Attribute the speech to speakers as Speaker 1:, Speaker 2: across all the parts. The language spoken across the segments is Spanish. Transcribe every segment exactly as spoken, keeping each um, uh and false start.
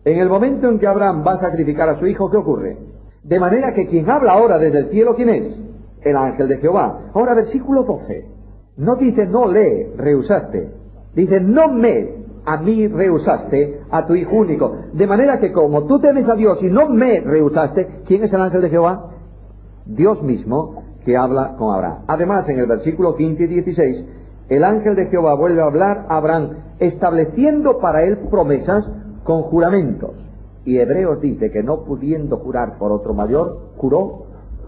Speaker 1: En el momento en que Abraham va a sacrificar a su hijo, ¿qué ocurre? De manera que quien habla ahora desde el cielo, ¿quién es? El ángel de Jehová. Ahora, versículo doce. No dice no le rehusaste. Dice no me, a mí rehusaste a tu hijo único. De manera que como tú temes a Dios y no me rehusaste, ¿quién es el ángel de Jehová? Dios mismo que habla con Abraham. Además, en el versículo quince y dieciséis, el ángel de Jehová vuelve a hablar a Abraham, estableciendo para él promesas con juramentos. Y Hebreos dice que no pudiendo jurar por otro mayor, juró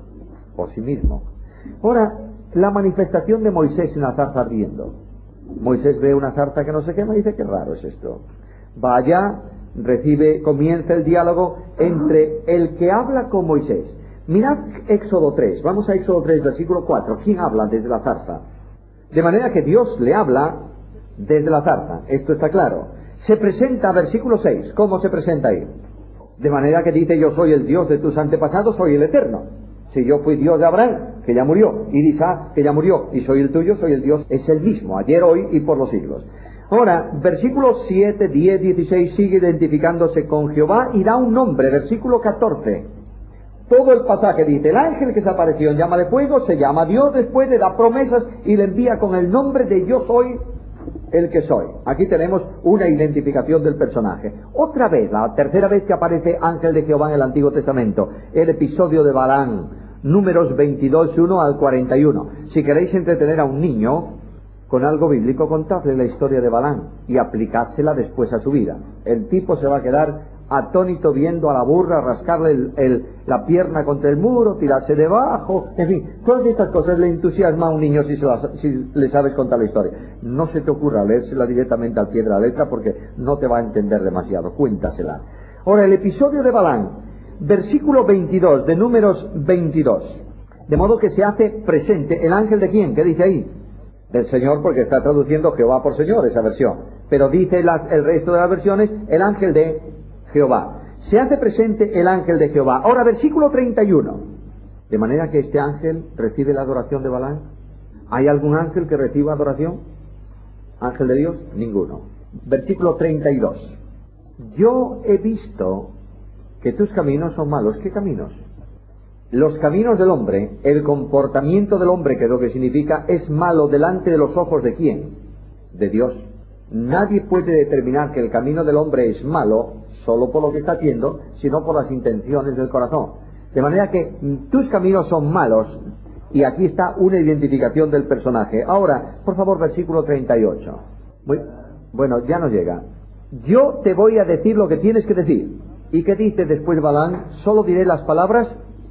Speaker 1: por sí mismo. Ahora, la manifestación de Moisés en la zarza ardiendo. Moisés ve una zarza que no se quema y dice, qué raro es esto. Va allá, recibe, comienza el diálogo entre el que habla con Moisés. Mirad Éxodo tres, vamos a Éxodo tres, versículo cuatro. ¿Quién habla desde la zarza? De manera que Dios le habla desde la zarza, esto está claro. Se presenta, versículo seis, ¿cómo se presenta ahí? De manera que dice, yo soy el Dios de tus antepasados, soy el Eterno. Si yo fui Dios de Abraham, que ya murió, y de Isaac, que ya murió, y soy el tuyo, soy el Dios, es el mismo, ayer, hoy y por los siglos. Ahora, versículos siete, diez, dieciséis sigue identificándose con Jehová y da un nombre, versículo catorce. Todo el pasaje dice, el ángel que se apareció en llama de fuego se llama Dios, después le da promesas y le envía con el nombre de yo soy el que soy. Aquí tenemos una identificación del personaje. Otra vez, la tercera vez que aparece ángel de Jehová en el Antiguo Testamento, el episodio de Balaam, números veintidós, uno al cuarenta y uno. Si queréis entretener a un niño con algo bíblico, contadle la historia de Balaam y aplicádsela después a su vida. El tipo se va a quedar atónito viendo a la burra rascarle el, el, la pierna contra el muro, tirarse debajo, en fin, todas estas cosas le entusiasma a un niño si, se la, si le sabes contar la historia. No se te ocurra leérsela directamente al pie de la letra porque no te va a entender demasiado, cuéntasela. Ahora, el episodio de Balaam, versículo veintidós de números veintidós, de modo que se hace presente el ángel de quién, ¿qué dice ahí? Del Señor, porque está traduciendo Jehová por Señor esa versión, pero dice las, el resto de las versiones, el ángel de Jehová. Se hace presente el ángel de Jehová. Ahora, versículo treinta y uno. De manera que este ángel recibe la adoración de Balaam. ¿Hay algún ángel que reciba adoración? ¿Ángel de Dios? Ninguno. Versículo treinta y dos. Yo he visto que tus caminos son malos. ¿Qué caminos? Los caminos del hombre, el comportamiento del hombre, que es lo que significa, es malo delante de los ojos de ¿quién? De Dios. Nadie puede determinar que el camino del hombre es malo solo por lo que está haciendo, sino por las intenciones del corazón. De manera que tus caminos son malos, y aquí está una identificación del personaje. Ahora, por favor, versículo treinta y ocho. Muy, bueno, ya no llega. Yo te voy a decir lo que tienes que decir. ¿Y qué dice después Balaam? Solo diré las palabras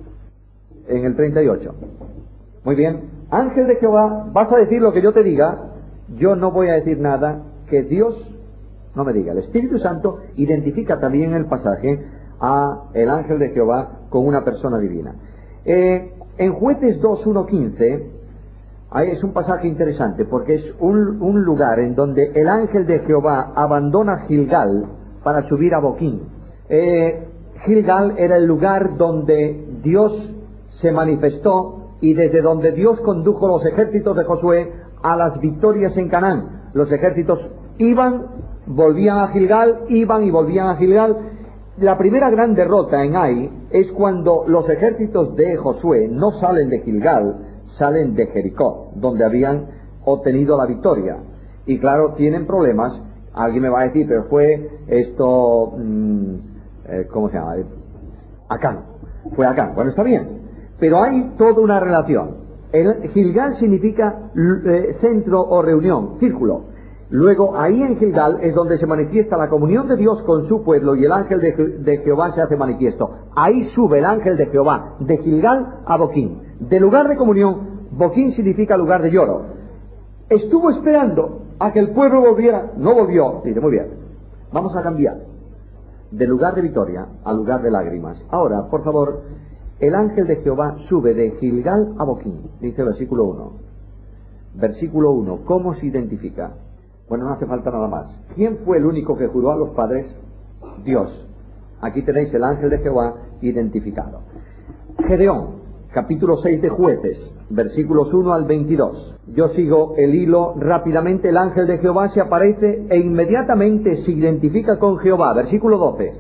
Speaker 1: en el treinta y ocho. Muy bien. Ángel de Jehová, vas a decir lo que yo te diga. Yo no voy a decir nada que Dios no me diga. El Espíritu Santo identifica también en el pasaje a el ángel de Jehová con una persona divina. Eh, en Jueces dos, uno, quince, ahí es un pasaje interesante porque es un, un lugar en donde el ángel de Jehová abandona Gilgal para subir a Boquín. Eh, Gilgal era el lugar donde Dios se manifestó y desde donde Dios condujo los ejércitos de Josué a las victorias en Canaán. Los ejércitos iban, volvían a Gilgal, iban y volvían a Gilgal. La primera gran derrota en Ai es cuando los ejércitos de Josué no salen de Gilgal, salen de Jericó, donde habían obtenido la victoria. Y claro, tienen problemas. Alguien me va a decir, pero fue esto, mmm, eh, ¿cómo se llama? Acán. Fue Acán. Bueno, está bien. Pero hay toda una relación. El Gilgal significa eh, centro o reunión, círculo. Luego, ahí en Gilgal es donde se manifiesta la comunión de Dios con su pueblo y el ángel de, de Jehová se hace manifiesto. Ahí sube el ángel de Jehová, de Gilgal a Boquín. De lugar de comunión, Boquín significa lugar de lloro. Estuvo esperando a que el pueblo volviera, no volvió. Dice, muy bien, vamos a cambiar. De lugar de victoria a lugar de lágrimas. Ahora, por favor, el ángel de Jehová sube de Gilgal a Boquín, dice el versículo uno. Versículo uno, ¿cómo se identifica? Bueno, no hace falta nada más. ¿Quién fue el único que juró a los padres? Dios. Aquí tenéis el ángel de Jehová identificado. Gedeón, capítulo seis de Jueces, versículos uno al veintidós. Yo sigo el hilo rápidamente. El ángel de Jehová se aparece e inmediatamente se identifica con Jehová. Versículo doce.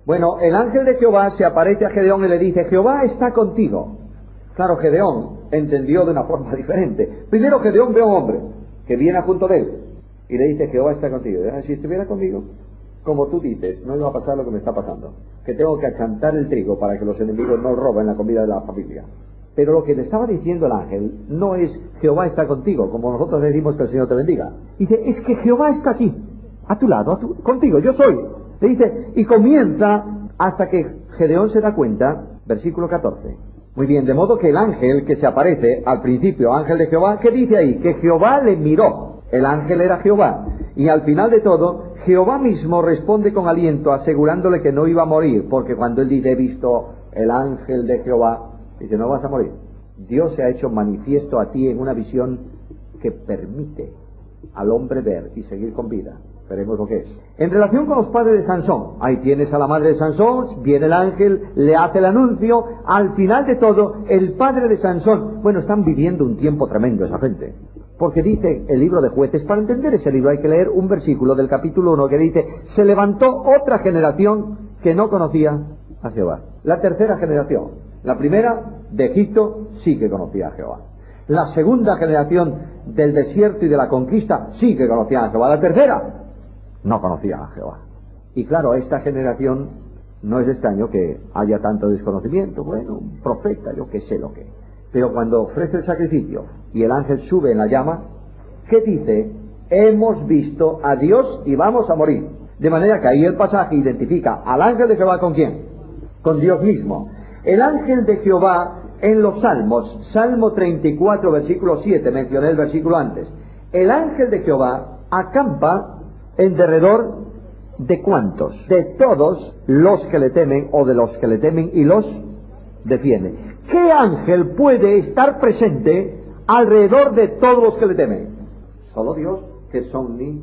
Speaker 1: Bueno, el ángel de Jehová se aparece a Gedeón y le dice, Jehová está contigo. Claro, Gedeón entendió de una forma diferente. Primero Gedeón ve a un hombre que viene junto de él y le dice, Jehová está contigo. Y dice, si estuviera conmigo, como tú dices, no iba a pasar lo que me está pasando, que tengo que achantar el trigo para que los enemigos no roben la comida de la familia. Pero lo que le estaba diciendo el ángel no es Jehová está contigo, como nosotros decimos que el Señor te bendiga. Dice, es que Jehová está aquí, a tu lado, a tu, contigo, yo soy. Le dice, y comienza hasta que Gedeón se da cuenta, versículo catorce. Muy bien, de modo que el ángel que se aparece al principio, ángel de Jehová, ¿qué dice ahí? Que Jehová le miró. El ángel era Jehová. Y al final de todo, Jehová mismo responde con aliento, asegurándole que no iba a morir, porque cuando él dice, he visto el ángel de Jehová, dice, no vas a morir. Dios se ha hecho manifiesto a ti en una visión que permite al hombre ver y seguir con vida. Veremos lo que es. En relación con los padres de Sansón, ahí tienes a la madre de Sansón, viene el ángel, le hace el anuncio, al final de todo, el padre de Sansón, bueno, están viviendo un tiempo tremendo esa gente, porque dice el libro de Jueces, para entender ese libro hay que leer un versículo del capítulo uno que dice, se levantó otra generación que no conocía a Jehová. La tercera generación, la primera de Egipto sí que conocía a Jehová. La segunda generación del desierto y de la conquista sí que conocía a Jehová. La tercera no conocía a Jehová. Y claro, esta generación no es extraño que haya tanto desconocimiento. Bueno, un profeta, yo qué sé lo que. Pero cuando ofrece el sacrificio y el ángel sube en la llama, ¿qué dice? Hemos visto a Dios y vamos a morir. De manera que ahí el pasaje identifica al ángel de Jehová con quién, con Dios mismo. El ángel de Jehová en los Salmos, Salmo treinta y cuatro, versículo siete, mencioné el versículo antes. El ángel de Jehová acampa en derredor de cuántos, de todos los que le temen o de los que le temen y los defiende. ¿Qué ángel puede estar presente alrededor de todos los que le temen? Solo Dios, que es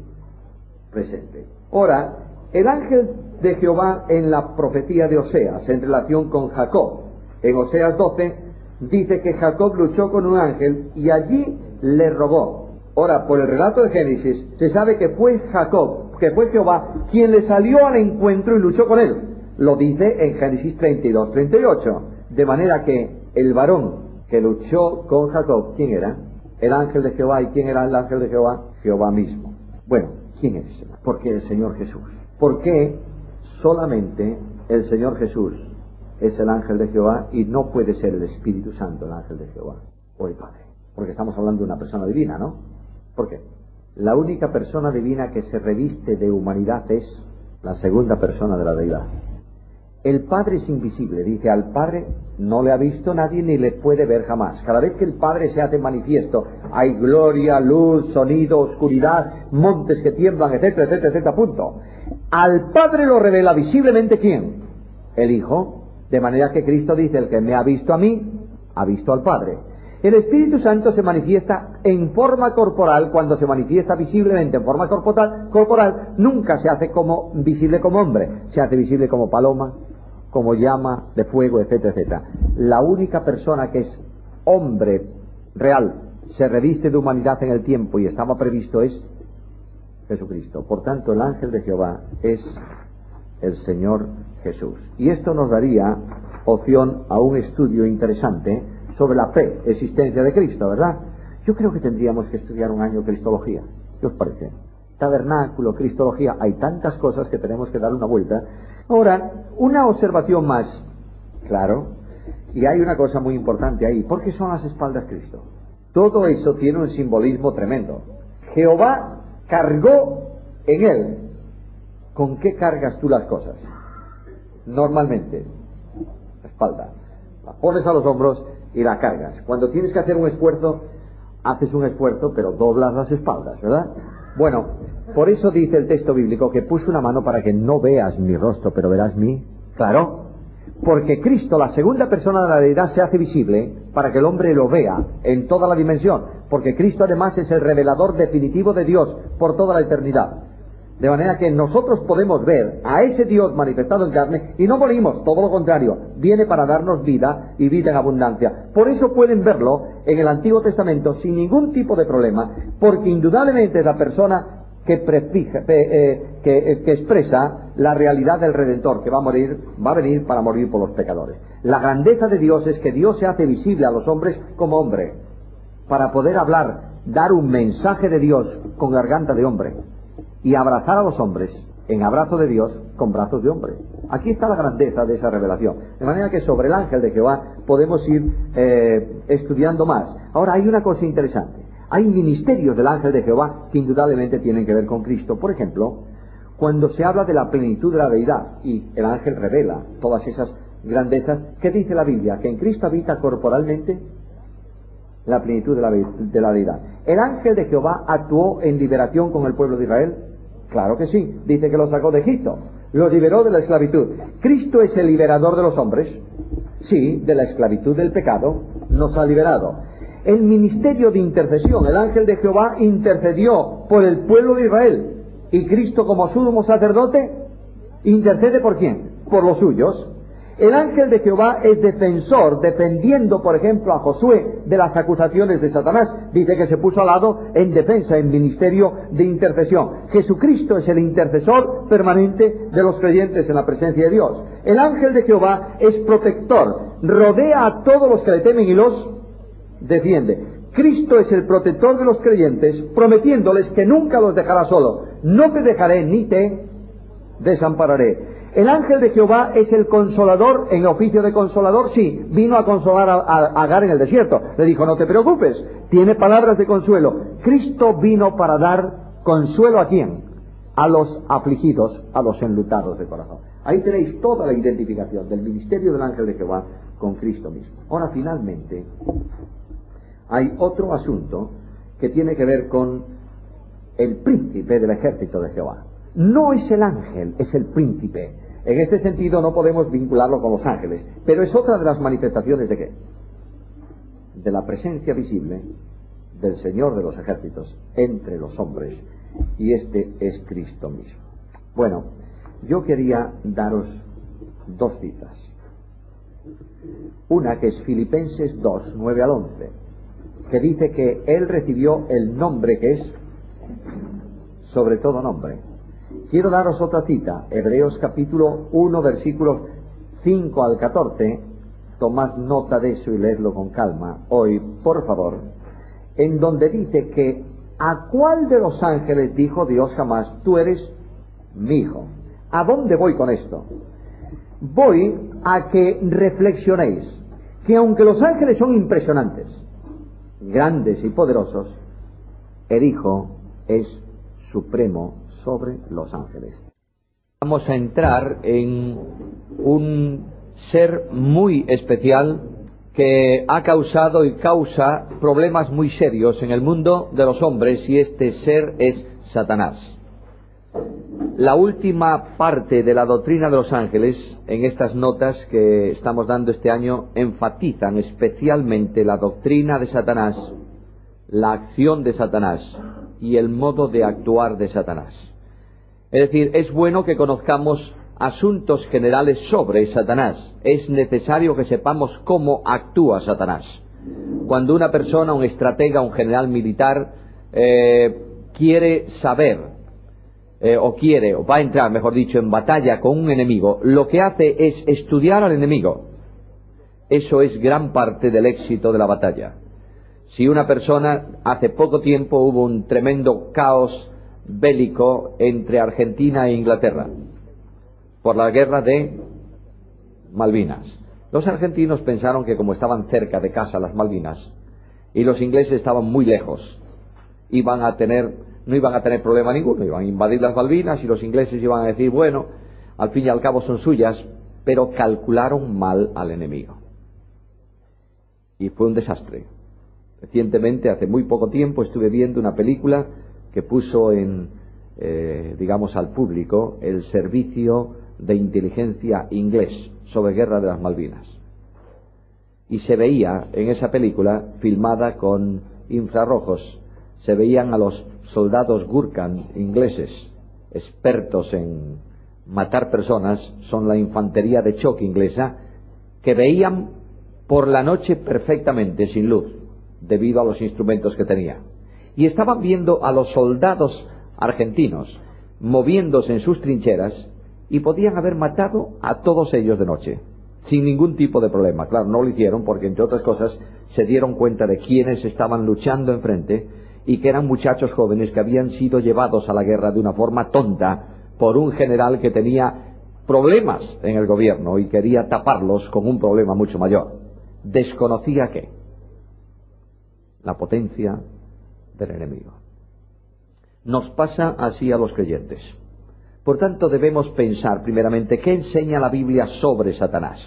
Speaker 1: omnipresente. Ahora, el ángel de Jehová en la profecía de Oseas, en relación con Jacob, en Oseas doce, dice que Jacob luchó con un ángel y allí le robó. Ahora, por el relato de Génesis, se sabe que fue Jacob, que fue Jehová, quien le salió al encuentro y luchó con él. Lo dice en Génesis treinta y dos, treinta y ocho. De manera que el varón que luchó con Jacob, ¿quién era? El ángel de Jehová. ¿Y quién era el ángel de Jehová? Jehová mismo. Bueno, ¿quién es? Porque el Señor Jesús. ¿Por qué solamente el Señor Jesús es el ángel de Jehová y no puede ser el Espíritu Santo el ángel de Jehová o el Padre? Porque estamos hablando de una persona divina, ¿no? ¿Por qué? La única persona divina que se reviste de humanidad es la segunda persona de la deidad. El Padre es invisible, dice, al Padre no le ha visto nadie ni le puede ver jamás. Cada vez que el Padre se hace manifiesto, hay gloria, luz, sonido, oscuridad, montes que tiemblan, etcétera, etcétera, etcétera, punto. Al Padre lo revela visiblemente ¿quién? El Hijo, de manera que Cristo dice, el que me ha visto a mí, ha visto al Padre. El Espíritu Santo se manifiesta en forma corporal. Cuando se manifiesta visiblemente en forma corporal, corporal nunca se hace como visible como hombre, se hace visible como paloma, como llama de fuego, etcétera, etcétera. La única persona que es hombre real, se reviste de humanidad en el tiempo y estaba previsto es Jesucristo. Por tanto, el ángel de Jehová es el Señor Jesús. Y esto nos daría opción a un estudio interesante sobre la pre-existencia de Cristo, ¿verdad? Yo creo que tendríamos que estudiar un año Cristología. ¿Qué os parece? Tabernáculo, Cristología, hay tantas cosas que tenemos que dar una vuelta. Ahora, una observación más, claro, y hay una cosa muy importante ahí. ¿Por qué son las espaldas Cristo? Todo eso tiene un simbolismo tremendo. Jehová cargó en él. ¿Con qué cargas tú las cosas? Normalmente, la espalda. La pones a los hombros y la cargas. Cuando tienes que hacer un esfuerzo, haces un esfuerzo, pero doblas las espaldas, ¿verdad? Bueno, por eso dice el texto bíblico que puso una mano para que no veas mi rostro, pero verás mi... Claro, porque Cristo, la segunda persona de la deidad, se hace visible para que el hombre lo vea en toda la dimensión, porque Cristo además es el revelador definitivo de Dios por toda la eternidad. De manera que nosotros podemos ver a ese Dios manifestado en carne y no morimos, todo lo contrario, viene para darnos vida y vida en abundancia. Por eso pueden verlo en el Antiguo Testamento sin ningún tipo de problema, porque indudablemente es la persona que, prefija, eh, que, eh, que expresa la realidad del Redentor, que va a morir, va a venir para morir por los pecadores. La grandeza de Dios es que Dios se hace visible a los hombres como hombre, para poder hablar, dar un mensaje de Dios con garganta de hombre, y abrazar a los hombres en abrazo de Dios con brazos de hombre. Aquí está la grandeza de esa revelación. De manera que sobre el ángel de Jehová podemos ir eh, estudiando más. Ahora, hay una cosa interesante. Hay ministerios del ángel de Jehová que indudablemente tienen que ver con Cristo. Por ejemplo, cuando se habla de la plenitud de la deidad y el ángel revela todas esas grandezas, ¿qué dice la Biblia? Que en Cristo habita corporalmente la plenitud de la, de la deidad. ¿El ángel de Jehová actuó en liberación con el pueblo de Israel? Claro que sí. Dice que lo sacó de Egipto, lo liberó de la esclavitud. ¿Cristo es el liberador de los hombres? Sí, de la esclavitud del pecado nos ha liberado. El ministerio de intercesión, el ángel de Jehová intercedió por el pueblo de Israel, y Cristo, como sumo sacerdote, intercede ¿por quién? Por los suyos. El ángel de Jehová es defensor, defendiendo, por ejemplo, a Josué de las acusaciones de Satanás. Dice que se puso al lado en defensa, en ministerio de intercesión. Jesucristo es el intercesor permanente de los creyentes en la presencia de Dios. El ángel de Jehová es protector, rodea a todos los que le temen y los defiende. Cristo es el protector de los creyentes, prometiéndoles que nunca los dejará solo. No te dejaré ni te desampararé. El ángel de Jehová es el consolador, en oficio de consolador, sí, vino a consolar a, a, a Agar en el desierto. Le dijo, no te preocupes, tiene palabras de consuelo. Cristo vino para dar consuelo ¿a quién? A los afligidos, a los enlutados de corazón. Ahí tenéis toda la identificación del ministerio del ángel de Jehová con Cristo mismo. Ahora, finalmente, hay otro asunto que tiene que ver con el príncipe del ejército de Jehová. No es el ángel, es el príncipe. En este sentido no podemos vincularlo con los ángeles, pero es otra de las manifestaciones de qué? De la presencia visible del Señor de los ejércitos entre los hombres, y este es Cristo mismo. Bueno, yo quería daros dos citas. Una que es Filipenses dos, nueve al once, que dice que Él recibió el nombre que es sobre todo nombre. Quiero daros otra cita, Hebreos capítulo uno, versículos cinco al catorce, tomad nota de eso y leedlo con calma hoy, por favor, en donde dice que ¿a cuál de los ángeles dijo Dios jamás, tú eres mi hijo? ¿A dónde voy con esto? Voy a que reflexionéis que aunque los ángeles son impresionantes, grandes y poderosos, el Hijo es supremo sobre los ángeles. Vamos a entrar en un ser muy especial que ha causado y causa problemas muy serios en el mundo de los hombres, y este ser es Satanás. La última parte de la doctrina de los ángeles, en estas notas que estamos dando este año, enfatizan especialmente la doctrina de Satanás, la acción de Satanás y el modo de actuar de Satanás. Es decir, es bueno que conozcamos asuntos generales sobre Satanás. Es necesario que sepamos cómo actúa Satanás. Cuando una persona, un estratega, un general militar, eh, quiere saber, eh, o quiere, o va a entrar, mejor dicho, en batalla con un enemigo, lo que hace es estudiar al enemigo. Eso es gran parte del éxito de la batalla. Si una persona, hace poco tiempo hubo un tremendo caos bélico entre Argentina e Inglaterra por la guerra de Malvinas. Los argentinos pensaron que como estaban cerca de casa las Malvinas y los ingleses estaban muy lejos, iban a tener, no iban a tener problema ninguno, iban a invadir las Malvinas y los ingleses iban a decir, bueno, al fin y al cabo son suyas, pero calcularon mal al enemigo. Y fue un desastre. Recientemente, hace muy poco tiempo, estuve viendo una película que puso en, eh, digamos, al público el servicio de inteligencia inglés sobre guerra de las Malvinas. Y se veía en esa película, filmada con infrarrojos, se veían a los soldados Gurkhan ingleses, expertos en matar personas, son la infantería de choque inglesa, que veían por la noche perfectamente, sin luz, debido a los instrumentos que tenía. Y estaban viendo a los soldados argentinos moviéndose en sus trincheras y podían haber matado a todos ellos de noche, sin ningún tipo de problema. Claro, no lo hicieron porque, entre otras cosas, se dieron cuenta de quiénes estaban luchando enfrente y que eran muchachos jóvenes que habían sido llevados a la guerra de una forma tonta por un general que tenía problemas en el gobierno y quería taparlos con un problema mucho mayor. Desconocía qué, la potencia del enemigo. Nos pasa así a los creyentes. Por tanto, debemos pensar primeramente qué enseña la Biblia sobre Satanás.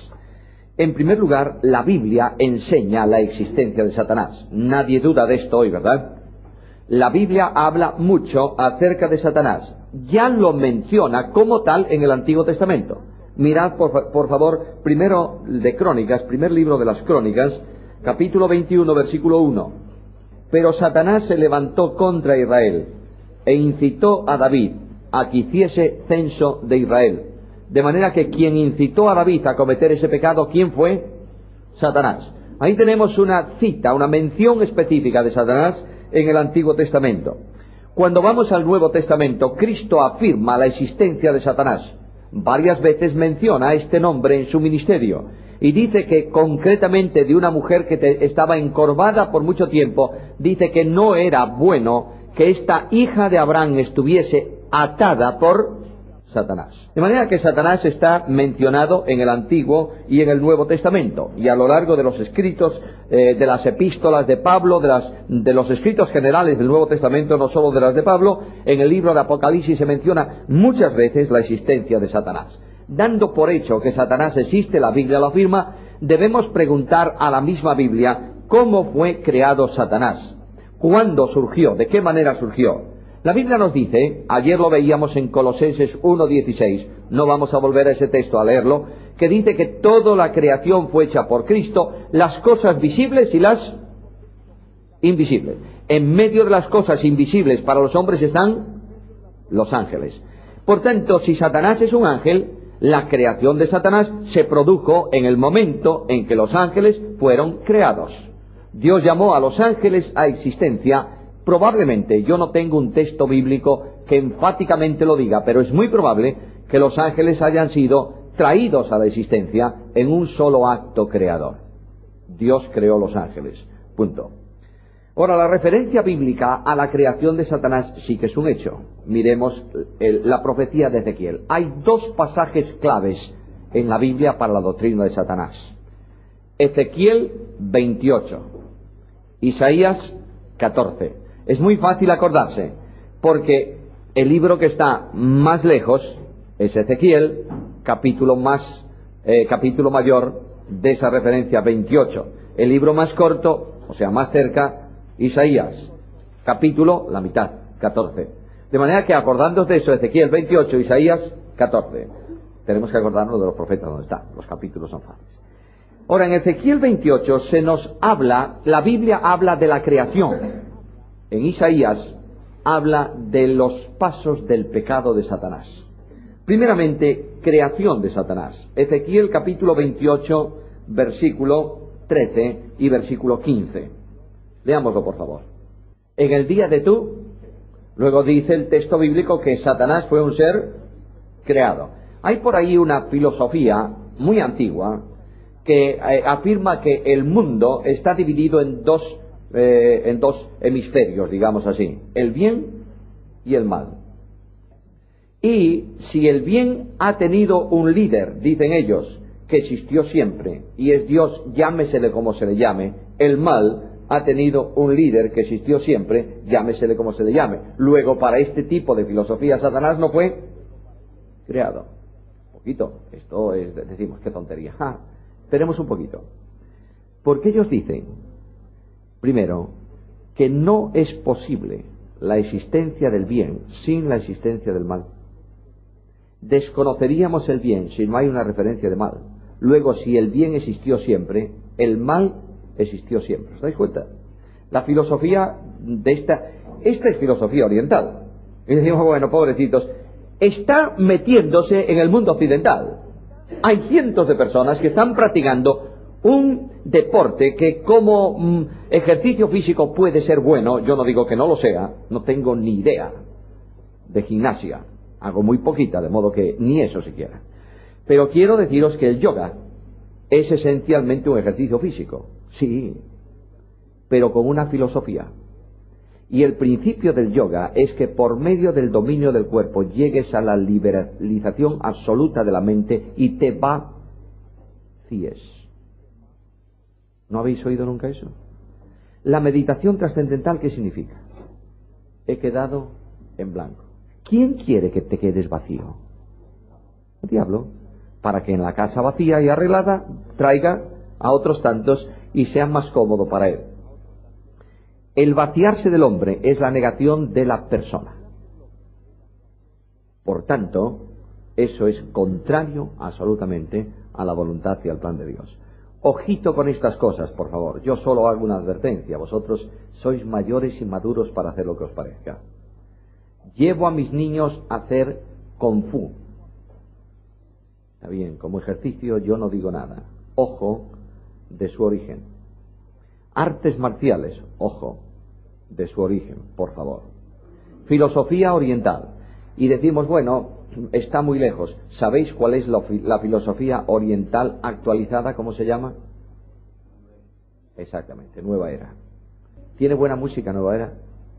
Speaker 1: En primer lugar, la Biblia enseña la existencia de Satanás. Nadie duda de esto hoy, ¿verdad? La Biblia habla mucho acerca de Satanás. Ya lo menciona como tal en el Antiguo Testamento. Mirad, por, por favor, primero de Crónicas, primer libro de las Crónicas, capítulo veintiuno, versículo uno. Pero Satanás se levantó contra Israel e incitó a David a que hiciese censo de Israel. De manera que quien incitó a David a cometer ese pecado, ¿quién fue? Satanás. Ahí tenemos una cita, una mención específica de Satanás en el Antiguo Testamento. Cuando vamos al Nuevo Testamento, Cristo afirma la existencia de Satanás. Varias veces menciona este nombre en su ministerio y dice que concretamente de una mujer que te, estaba encorvada por mucho tiempo, dice que no era bueno que esta hija de Abraham estuviese atada por Satanás. De manera que Satanás está mencionado en el Antiguo y en el Nuevo Testamento, y a lo largo de los escritos, eh, de las epístolas de Pablo, de, las, de los escritos generales del Nuevo Testamento, no solo de las de Pablo, en el libro de Apocalipsis se menciona muchas veces la existencia de Satanás. Dando por hecho que Satanás existe, la Biblia lo afirma, debemos preguntar a la misma Biblia cómo fue creado Satanás, cuándo surgió, de qué manera surgió. La Biblia nos dice, ayer lo veíamos en Colosenses uno dieciséis, no vamos a volver a ese texto a leerlo, que dice que toda la creación fue hecha por Cristo, las cosas visibles y las invisibles. En medio de las cosas invisibles para los hombres están los ángeles. Por tanto, si Satanás es un ángel, la creación de Satanás se produjo en el momento en que los ángeles fueron creados. Dios llamó a los ángeles a existencia. Probablemente, yo no tengo un texto bíblico que enfáticamente lo diga, pero es muy probable que los ángeles hayan sido traídos a la existencia en un solo acto creador. Dios creó los ángeles. Punto. Ahora, la referencia bíblica a la creación de Satanás sí que es un hecho. Miremos el, la profecía de Ezequiel. Hay dos pasajes claves en la Biblia para la doctrina de Satanás. Ezequiel veintiocho, Isaías catorce. Es muy fácil acordarse, porque el libro que está más lejos es Ezequiel, capítulo más, eh, capítulo mayor de esa referencia veintiocho. El libro más corto, o sea, más cerca, Isaías, capítulo, la mitad, catorce. De manera que acordándonos de eso, Ezequiel veintiocho, Isaías catorce. Tenemos que acordarnos de los profetas donde están, los capítulos son fáciles. Ahora, en Ezequiel veintiocho se nos habla, la Biblia habla de la creación. En Isaías habla de los pasos del pecado de Satanás. Primeramente, creación de Satanás. Ezequiel capítulo veintiocho, versículo trece y versículo quince. Leámoslo, por favor. En el día de tú, luego dice el texto bíblico que Satanás fue un ser creado. Hay por ahí una filosofía muy antigua que eh, afirma que el mundo está dividido en dos Eh, en dos hemisferios, digamos así, el bien y el mal. Y si el bien ha tenido un líder, dicen ellos, que existió siempre, y es Dios, llámesele como se le llame, el mal ha tenido un líder que existió siempre, llámesele como se le llame. Luego, para este tipo de filosofía, Satanás no fue creado. Un poquito, esto es, decimos, qué tontería. Ah, esperemos un poquito. Porque ellos dicen, primero, que no es posible la existencia del bien sin la existencia del mal. Desconoceríamos el bien si no hay una referencia de mal. Luego, si el bien existió siempre, el mal existió siempre. ¿Os dais cuenta? La filosofía de esta, esta es filosofía oriental. Y decimos, bueno, pobrecitos, está metiéndose en el mundo occidental. Hay cientos de personas que están practicando un deporte que como mm, ejercicio físico puede ser bueno. Yo no digo que no lo sea, no tengo ni idea de gimnasia. Hago muy poquita, de modo que ni eso siquiera. Pero quiero deciros que el yoga es esencialmente un ejercicio físico, sí, pero con una filosofía. Y el principio del yoga es que por medio del dominio del cuerpo llegues a la liberalización absoluta de la mente y te vacíes. ¿No habéis oído nunca eso? La meditación trascendental, ¿qué significa? He quedado en blanco. ¿Quién quiere que te quedes vacío? El diablo, para que en la casa vacía y arreglada traiga a otros tantos y sea más cómodo para él. El vaciarse del hombre es la negación de la persona. Por tanto, eso es contrario absolutamente a la voluntad y al plan de Dios. Ojito con estas cosas, por favor. Yo solo hago una advertencia. Vosotros sois mayores y maduros para hacer lo que os parezca. Llevo a mis niños a hacer Kung Fu. Está bien, como ejercicio yo no digo nada. Ojo de su origen. Artes marciales, ojo de su origen, por favor. Filosofía oriental. Y decimos, bueno, está muy lejos. ¿Sabéis cuál es la, la filosofía oriental actualizada? ¿Cómo se llama? Exactamente, Nueva Era. ¿Tiene buena música Nueva Era?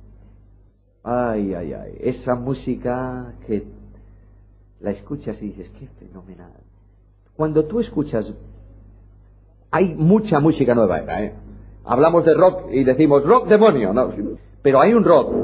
Speaker 1: Ay, ay, ay. Esa música que la escuchas y dices, qué fenomenal. Cuando tú escuchas, hay mucha música Nueva Era, ¿eh? Hablamos de rock y decimos, rock demonio, no. Pero hay un rock,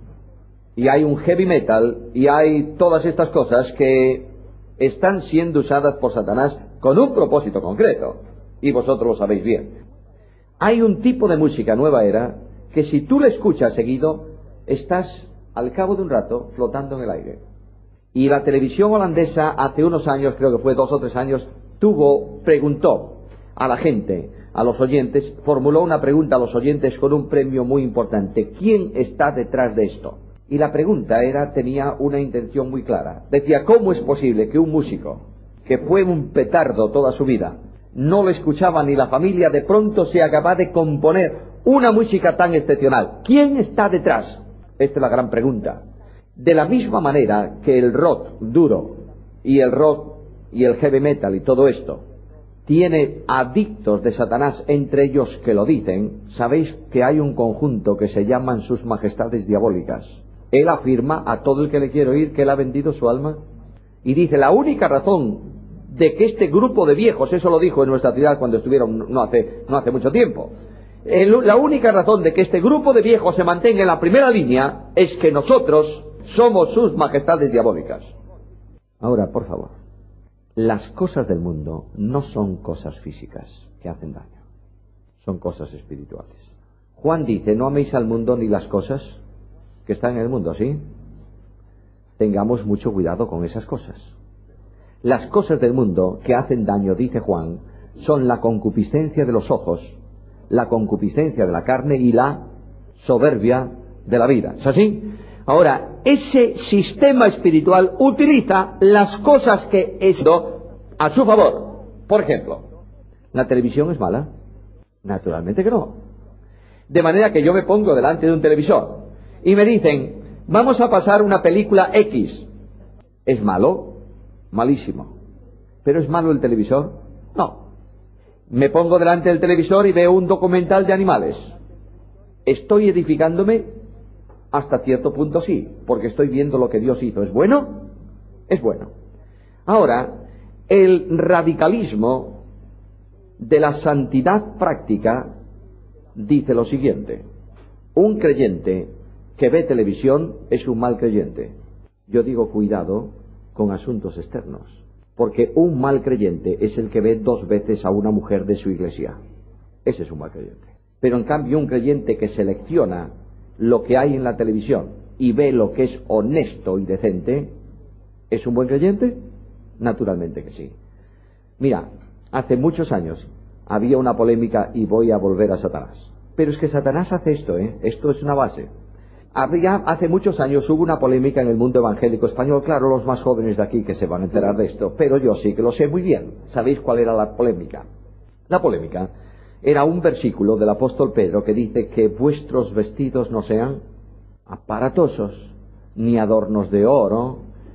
Speaker 1: y hay un heavy metal, y hay todas estas cosas que están siendo usadas por Satanás con un propósito concreto, y vosotros lo sabéis bien. Hay un tipo de música Nueva Era que si tú la escuchas seguido, estás al cabo de un rato flotando en el aire. Y la televisión holandesa hace unos años, creo que fue dos o tres años, tuvo, preguntó a la gente, a los oyentes, formuló una pregunta a los oyentes con un premio muy importante. ¿Quién está detrás de esto? Y la pregunta era, tenía una intención muy clara. Decía, ¿cómo es posible que un músico, que fue un petardo toda su vida, no lo escuchaba ni la familia, de pronto sea capaz de componer una música tan excepcional? ¿Quién está detrás? Esta es la gran pregunta. De la misma manera que el rock duro y el rock y el heavy metal y todo esto tiene adictos de Satanás, entre ellos que lo dicen, sabéis que hay un conjunto que se llaman sus majestades diabólicas. Él afirma a todo el que le quiere oír que él ha vendido su alma y dice, la única razón de que este grupo de viejos, eso lo dijo en nuestra ciudad cuando estuvieron no hace, no hace mucho tiempo, el, la única razón de que este grupo de viejos se mantenga en la primera línea es que nosotros somos sus majestades diabólicas. Ahora, por favor, las cosas del mundo no son cosas físicas que hacen daño, son cosas espirituales. Juan dice, no améis al mundo ni las cosas que están en el mundo, ¿sí? Tengamos mucho cuidado con esas cosas. Las cosas del mundo que hacen daño, dice Juan, son la concupiscencia de los ojos, la concupiscencia de la carne y la soberbia de la vida. ¿Es así? Ahora, ese sistema espiritual utiliza las cosas que esto a su favor. Por ejemplo, ¿la televisión es mala? Naturalmente que no. De manera que yo me pongo delante de un televisor y me dicen, vamos a pasar una película X. ¿Es malo? Malísimo. ¿Pero es malo el televisor? No. Me pongo delante del televisor y veo un documental de animales. ¿Estoy edificándome? Hasta cierto punto sí, porque estoy viendo lo que Dios hizo. ¿Es bueno? Es bueno. Ahora, el radicalismo de la santidad práctica dice lo siguiente. Un creyente que ve televisión es un mal creyente. Yo digo cuidado con asuntos externos, porque un mal creyente es el que ve dos veces a una mujer de su iglesia. Ese es un mal creyente. Pero en cambio un creyente que selecciona lo que hay en la televisión y ve lo que es honesto y decente, ¿es un buen creyente? Naturalmente que sí. Mira, hace muchos años había una polémica, y voy a volver a Satanás. Pero es que Satanás hace esto, ¿eh? Esto es una base. Había, hace muchos años hubo una polémica en el mundo evangélico español, claro, los más jóvenes de aquí que se van a enterar de esto, pero yo sí que lo sé muy bien. ¿Sabéis cuál era la polémica? La polémica era un versículo del apóstol Pedro que dice que vuestros vestidos no sean aparatosos, ni adornos de oro,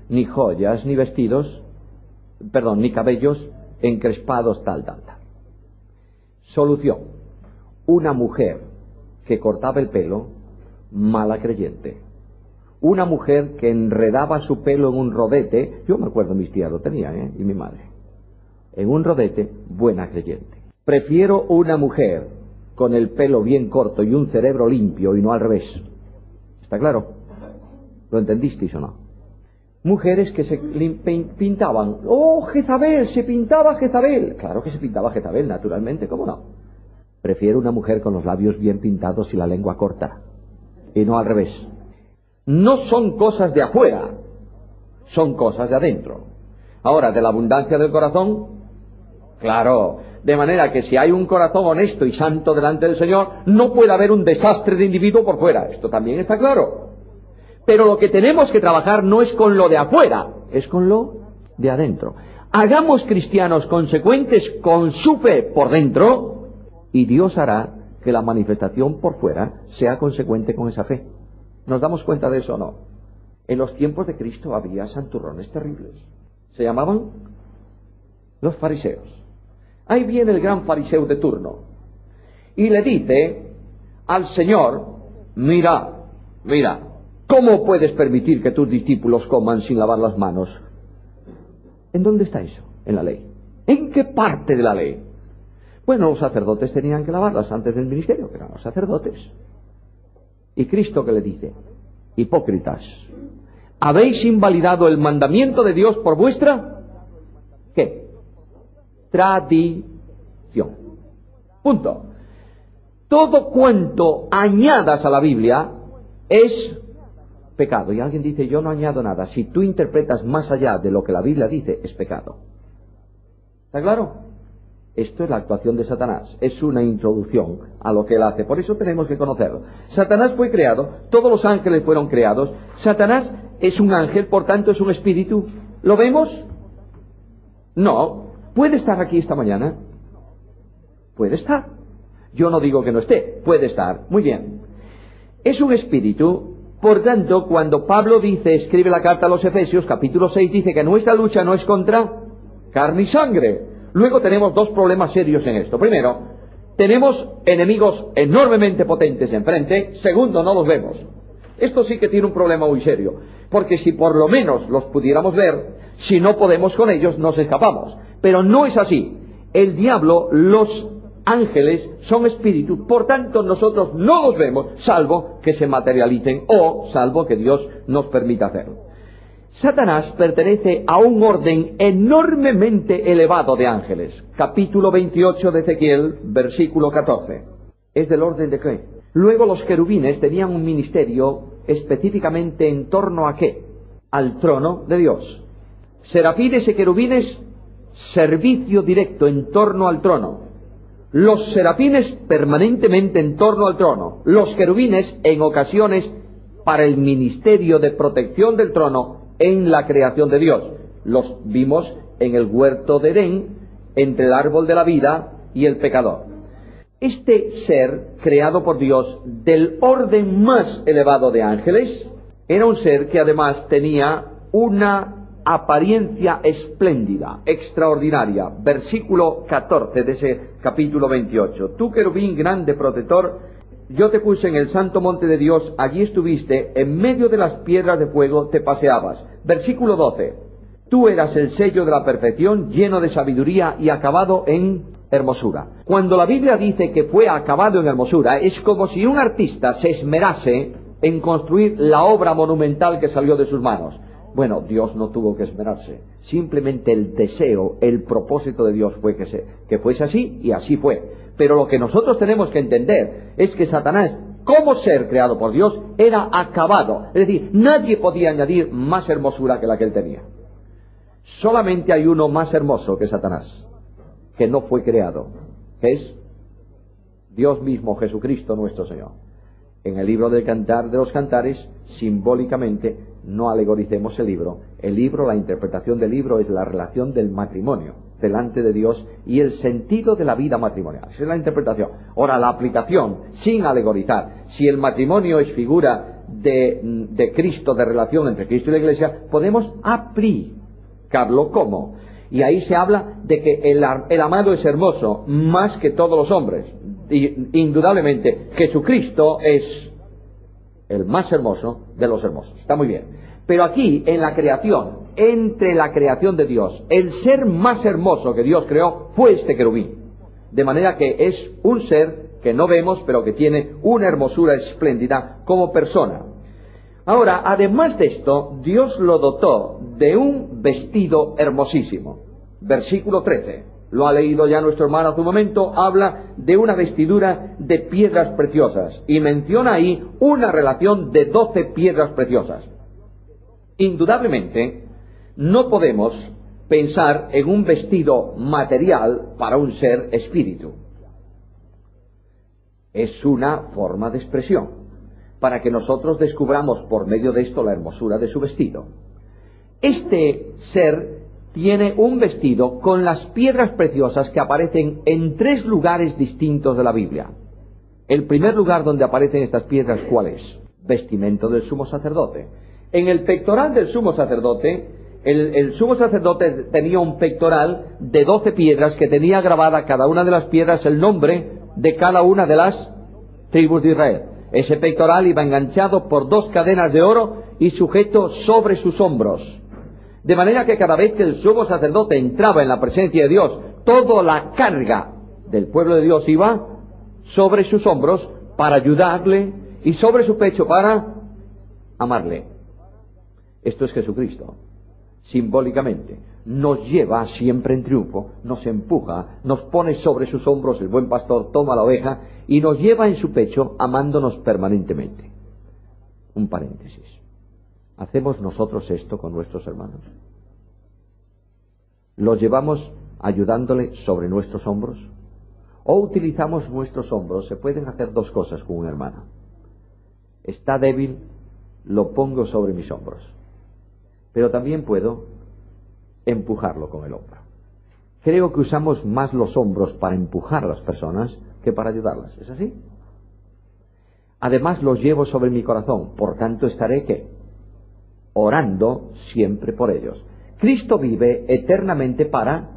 Speaker 1: ni joyas, ni vestidos, perdón, ni cabellos encrespados, tal, tal, tal. Solución: una mujer que cortaba el pelo, mala creyente. Una mujer que enredaba su pelo en un rodete, yo me acuerdo, mis tías lo tenían, ¿eh? Y mi madre, en un rodete, buena creyente. Prefiero una mujer con el pelo bien corto y un cerebro limpio y no al revés. ¿Está claro? ¿Lo entendisteis o no? Mujeres que se pintaban. ¡Oh, Jezabel! ¡Se pintaba Jezabel! Claro que se pintaba Jezabel, naturalmente, ¿cómo no? Prefiero una mujer con los labios bien pintados y la lengua corta, y no al revés. No son cosas de afuera, son cosas de adentro. Ahora, de la abundancia del corazón, claro, de manera que si hay un corazón honesto y santo delante del Señor, no puede haber un desastre de individuo por fuera. Esto también está claro. Pero lo que tenemos que trabajar no es con lo de afuera, es con lo de adentro. Hagamos cristianos consecuentes con su fe por dentro, y Dios hará que la manifestación por fuera sea consecuente con esa fe. ¿Nos damos cuenta de eso o no? En los tiempos de Cristo había santurrones terribles. Se llamaban los fariseos. Ahí viene el gran fariseo de turno y le dice al Señor: mira, mira, ¿cómo puedes permitir que tus discípulos coman sin lavar las manos? ¿En dónde está eso? En la ley. ¿En qué parte de la ley? Bueno, los sacerdotes tenían que lavarlas antes del ministerio, que eran los sacerdotes. ¿Y Cristo qué le dice? Hipócritas, ¿habéis invalidado el mandamiento de Dios por vuestra, qué? Tradición. Punto. Todo cuanto añadas a la Biblia es pecado. Y alguien dice: yo no añado nada. Si tú interpretas más allá de lo que la Biblia dice, es pecado. ¿Está claro? Esto es la actuación de Satanás. Es una introducción a lo que él hace. Por eso tenemos que conocerlo. Satanás fue creado, todos los ángeles fueron creados. Satanás es un ángel, por tanto es un espíritu. ¿Lo vemos? No. ¿Puede estar aquí esta mañana? Puede estar. Yo no digo que no esté. Puede estar. Muy bien. Es un espíritu. Por tanto, cuando Pablo dice, escribe la carta a los Efesios, capítulo seis, dice que nuestra lucha no es contra carne y sangre. Luego tenemos dos problemas serios en esto. Primero, tenemos enemigos enormemente potentes enfrente. Segundo, no los vemos. Esto sí que tiene un problema muy serio, porque si por lo menos los pudiéramos ver, si no podemos con ellos, nos escapamos. Pero no es así. El diablo, los ángeles son espíritus, por tanto nosotros no los vemos, salvo que se materialicen o salvo que Dios nos permita hacerlo. Satanás pertenece a un orden enormemente elevado de ángeles. Capítulo veintiocho de Ezequiel, versículo catorce. ¿Es del orden de qué? Luego los querubines tenían un ministerio específicamente en torno a qué? Al trono de Dios. Serafines y querubines, servicio directo en torno al trono. Los serafines permanentemente en torno al trono. Los querubines en ocasiones para el ministerio de protección del trono en la creación de Dios. Los vimos en el huerto de Edén, entre el árbol de la vida y el pecador. Este ser creado por Dios del orden más elevado de ángeles era un ser que además tenía una apariencia espléndida, extraordinaria. Versículo catorce de ese capítulo veintiocho. Tú, querubín grande protector, yo te puse en el santo monte de Dios, allí estuviste, en medio de las piedras de fuego te paseabas. Versículo doce. Tú eras el sello de la perfección, lleno de sabiduría y acabado en hermosura. Cuando la Biblia dice que fue acabado en hermosura, es como si un artista se esmerase en construir la obra monumental que salió de sus manos. Bueno, Dios no tuvo que esmerarse. Simplemente el deseo, el propósito de Dios fue que, se, que fuese así, y así fue. Pero lo que nosotros tenemos que entender es que Satanás, como ser creado por Dios, era acabado. Es decir, nadie podía añadir más hermosura que la que él tenía. Solamente hay uno más hermoso que Satanás, que no fue creado, que es Dios mismo, Jesucristo nuestro Señor. En el libro del Cantar de los Cantares, simbólicamente, no alegoricemos el libro. El libro, la interpretación del libro es la relación del matrimonio delante de Dios y el sentido de la vida matrimonial. Esa es la interpretación. Ahora, la aplicación, sin alegorizar, si el matrimonio es figura de, de Cristo, de relación entre Cristo y la Iglesia, podemos aplicarlo como. Y ahí se habla de que el, el amado es hermoso más que todos los hombres. Y, indudablemente, Jesucristo es el más hermoso de los hermosos. Está muy bien. Pero aquí, en la creación, entre la creación de Dios, el ser más hermoso que Dios creó fue este querubín. De manera que es un ser que no vemos, pero que tiene una hermosura espléndida como persona. Ahora, además de esto, Dios lo dotó de un vestido hermosísimo. Versículo trece. Lo ha leído ya nuestro hermano hace un momento. Habla de una vestidura de piedras preciosas. Y menciona ahí una relación de doce piedras preciosas. Indudablemente, no podemos pensar en un vestido material para un ser espíritu. Es una forma de expresión, para que nosotros descubramos por medio de esto la hermosura de su vestido. Este ser tiene un vestido con las piedras preciosas que aparecen en tres lugares distintos de la Biblia. El primer lugar donde aparecen estas piedras, ¿cuál es? Vestimento del sumo sacerdote. En el pectoral del sumo sacerdote, el, el sumo sacerdote tenía un pectoral de doce piedras que tenía grabada cada una de las piedras el nombre de cada una de las tribus de Israel. Ese pectoral iba enganchado por dos cadenas de oro y sujeto sobre sus hombros. De manera que cada vez que el sumo sacerdote entraba en la presencia de Dios, toda la carga del pueblo de Dios iba sobre sus hombros para ayudarle y sobre su pecho para amarle. Esto es Jesucristo. Simbólicamente, nos lleva siempre en triunfo, nos empuja, nos pone sobre sus hombros, el buen pastor toma la oveja y nos lleva en su pecho amándonos permanentemente. Un paréntesis. ¿Hacemos nosotros esto con nuestros hermanos? ¿Los llevamos ayudándole sobre nuestros hombros? ¿O utilizamos nuestros hombros? Se pueden hacer dos cosas con un hermano. Está débil, lo pongo sobre mis hombros. Pero también puedo empujarlo con el hombro. Creo que usamos más los hombros para empujar a las personas que para ayudarlas. ¿Es así? Además los llevo sobre mi corazón. Por tanto estaré, ¿qué? Orando siempre por ellos. Cristo vive eternamente para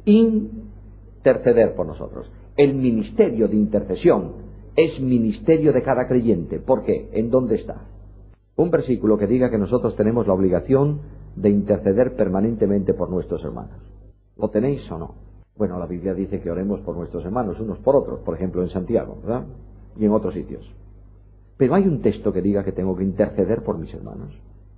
Speaker 1: interceder por nosotros. El ministerio de intercesión es ministerio de cada creyente. ¿Por qué? ¿En dónde está? Un versículo que diga que nosotros tenemos la obligación de interceder permanentemente por nuestros hermanos. ¿Lo tenéis o no? Bueno, la Biblia dice que oremos por nuestros hermanos unos por otros, por ejemplo en Santiago, ¿verdad? Y en otros sitios. Pero hay un texto que diga que tengo que interceder por mis hermanos.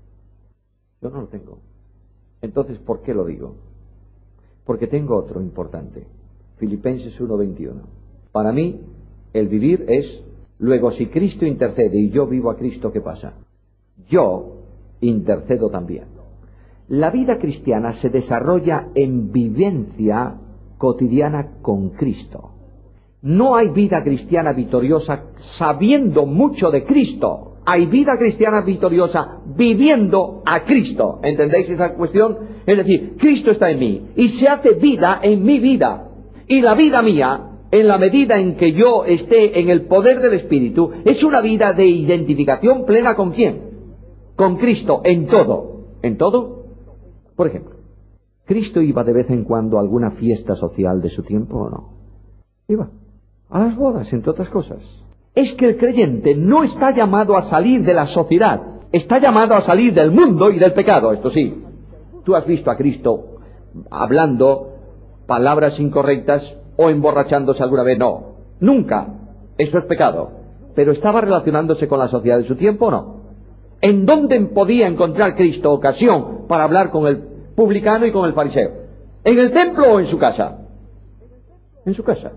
Speaker 1: Yo no lo tengo. Entonces, ¿por qué lo digo? Porque tengo otro importante. Filipenses uno veintiuno. Para mí, el vivir es, luego si Cristo intercede y yo vivo a Cristo, ¿qué pasa? Yo intercedo también. La vida cristiana se desarrolla en vivencia cotidiana con Cristo. No hay vida cristiana victoriosa sabiendo mucho de Cristo. Hay vida cristiana victoriosa viviendo a Cristo. ¿Entendéis esa cuestión? Es decir, Cristo está en mí y se hace vida en mi vida. Y la vida mía, en la medida en que yo esté en el poder del Espíritu, es una vida de identificación plena ¿con quién? Con Cristo, en todo. ¿En todo? Por ejemplo, ¿Cristo iba de vez en cuando a alguna fiesta social de su tiempo o no? Iba. A las bodas, entre otras cosas. Es que el creyente no está llamado a salir de la sociedad, está llamado a salir del mundo y del pecado, esto sí. Tú has visto a Cristo hablando palabras incorrectas o emborrachándose alguna vez, no. Nunca. Eso es pecado. Pero ¿estaba relacionándose con la sociedad de su tiempo o no? ¿En dónde podía encontrar Cristo ocasión para hablar con el publicano y con el fariseo? ¿En el templo o en su casa? En su casa.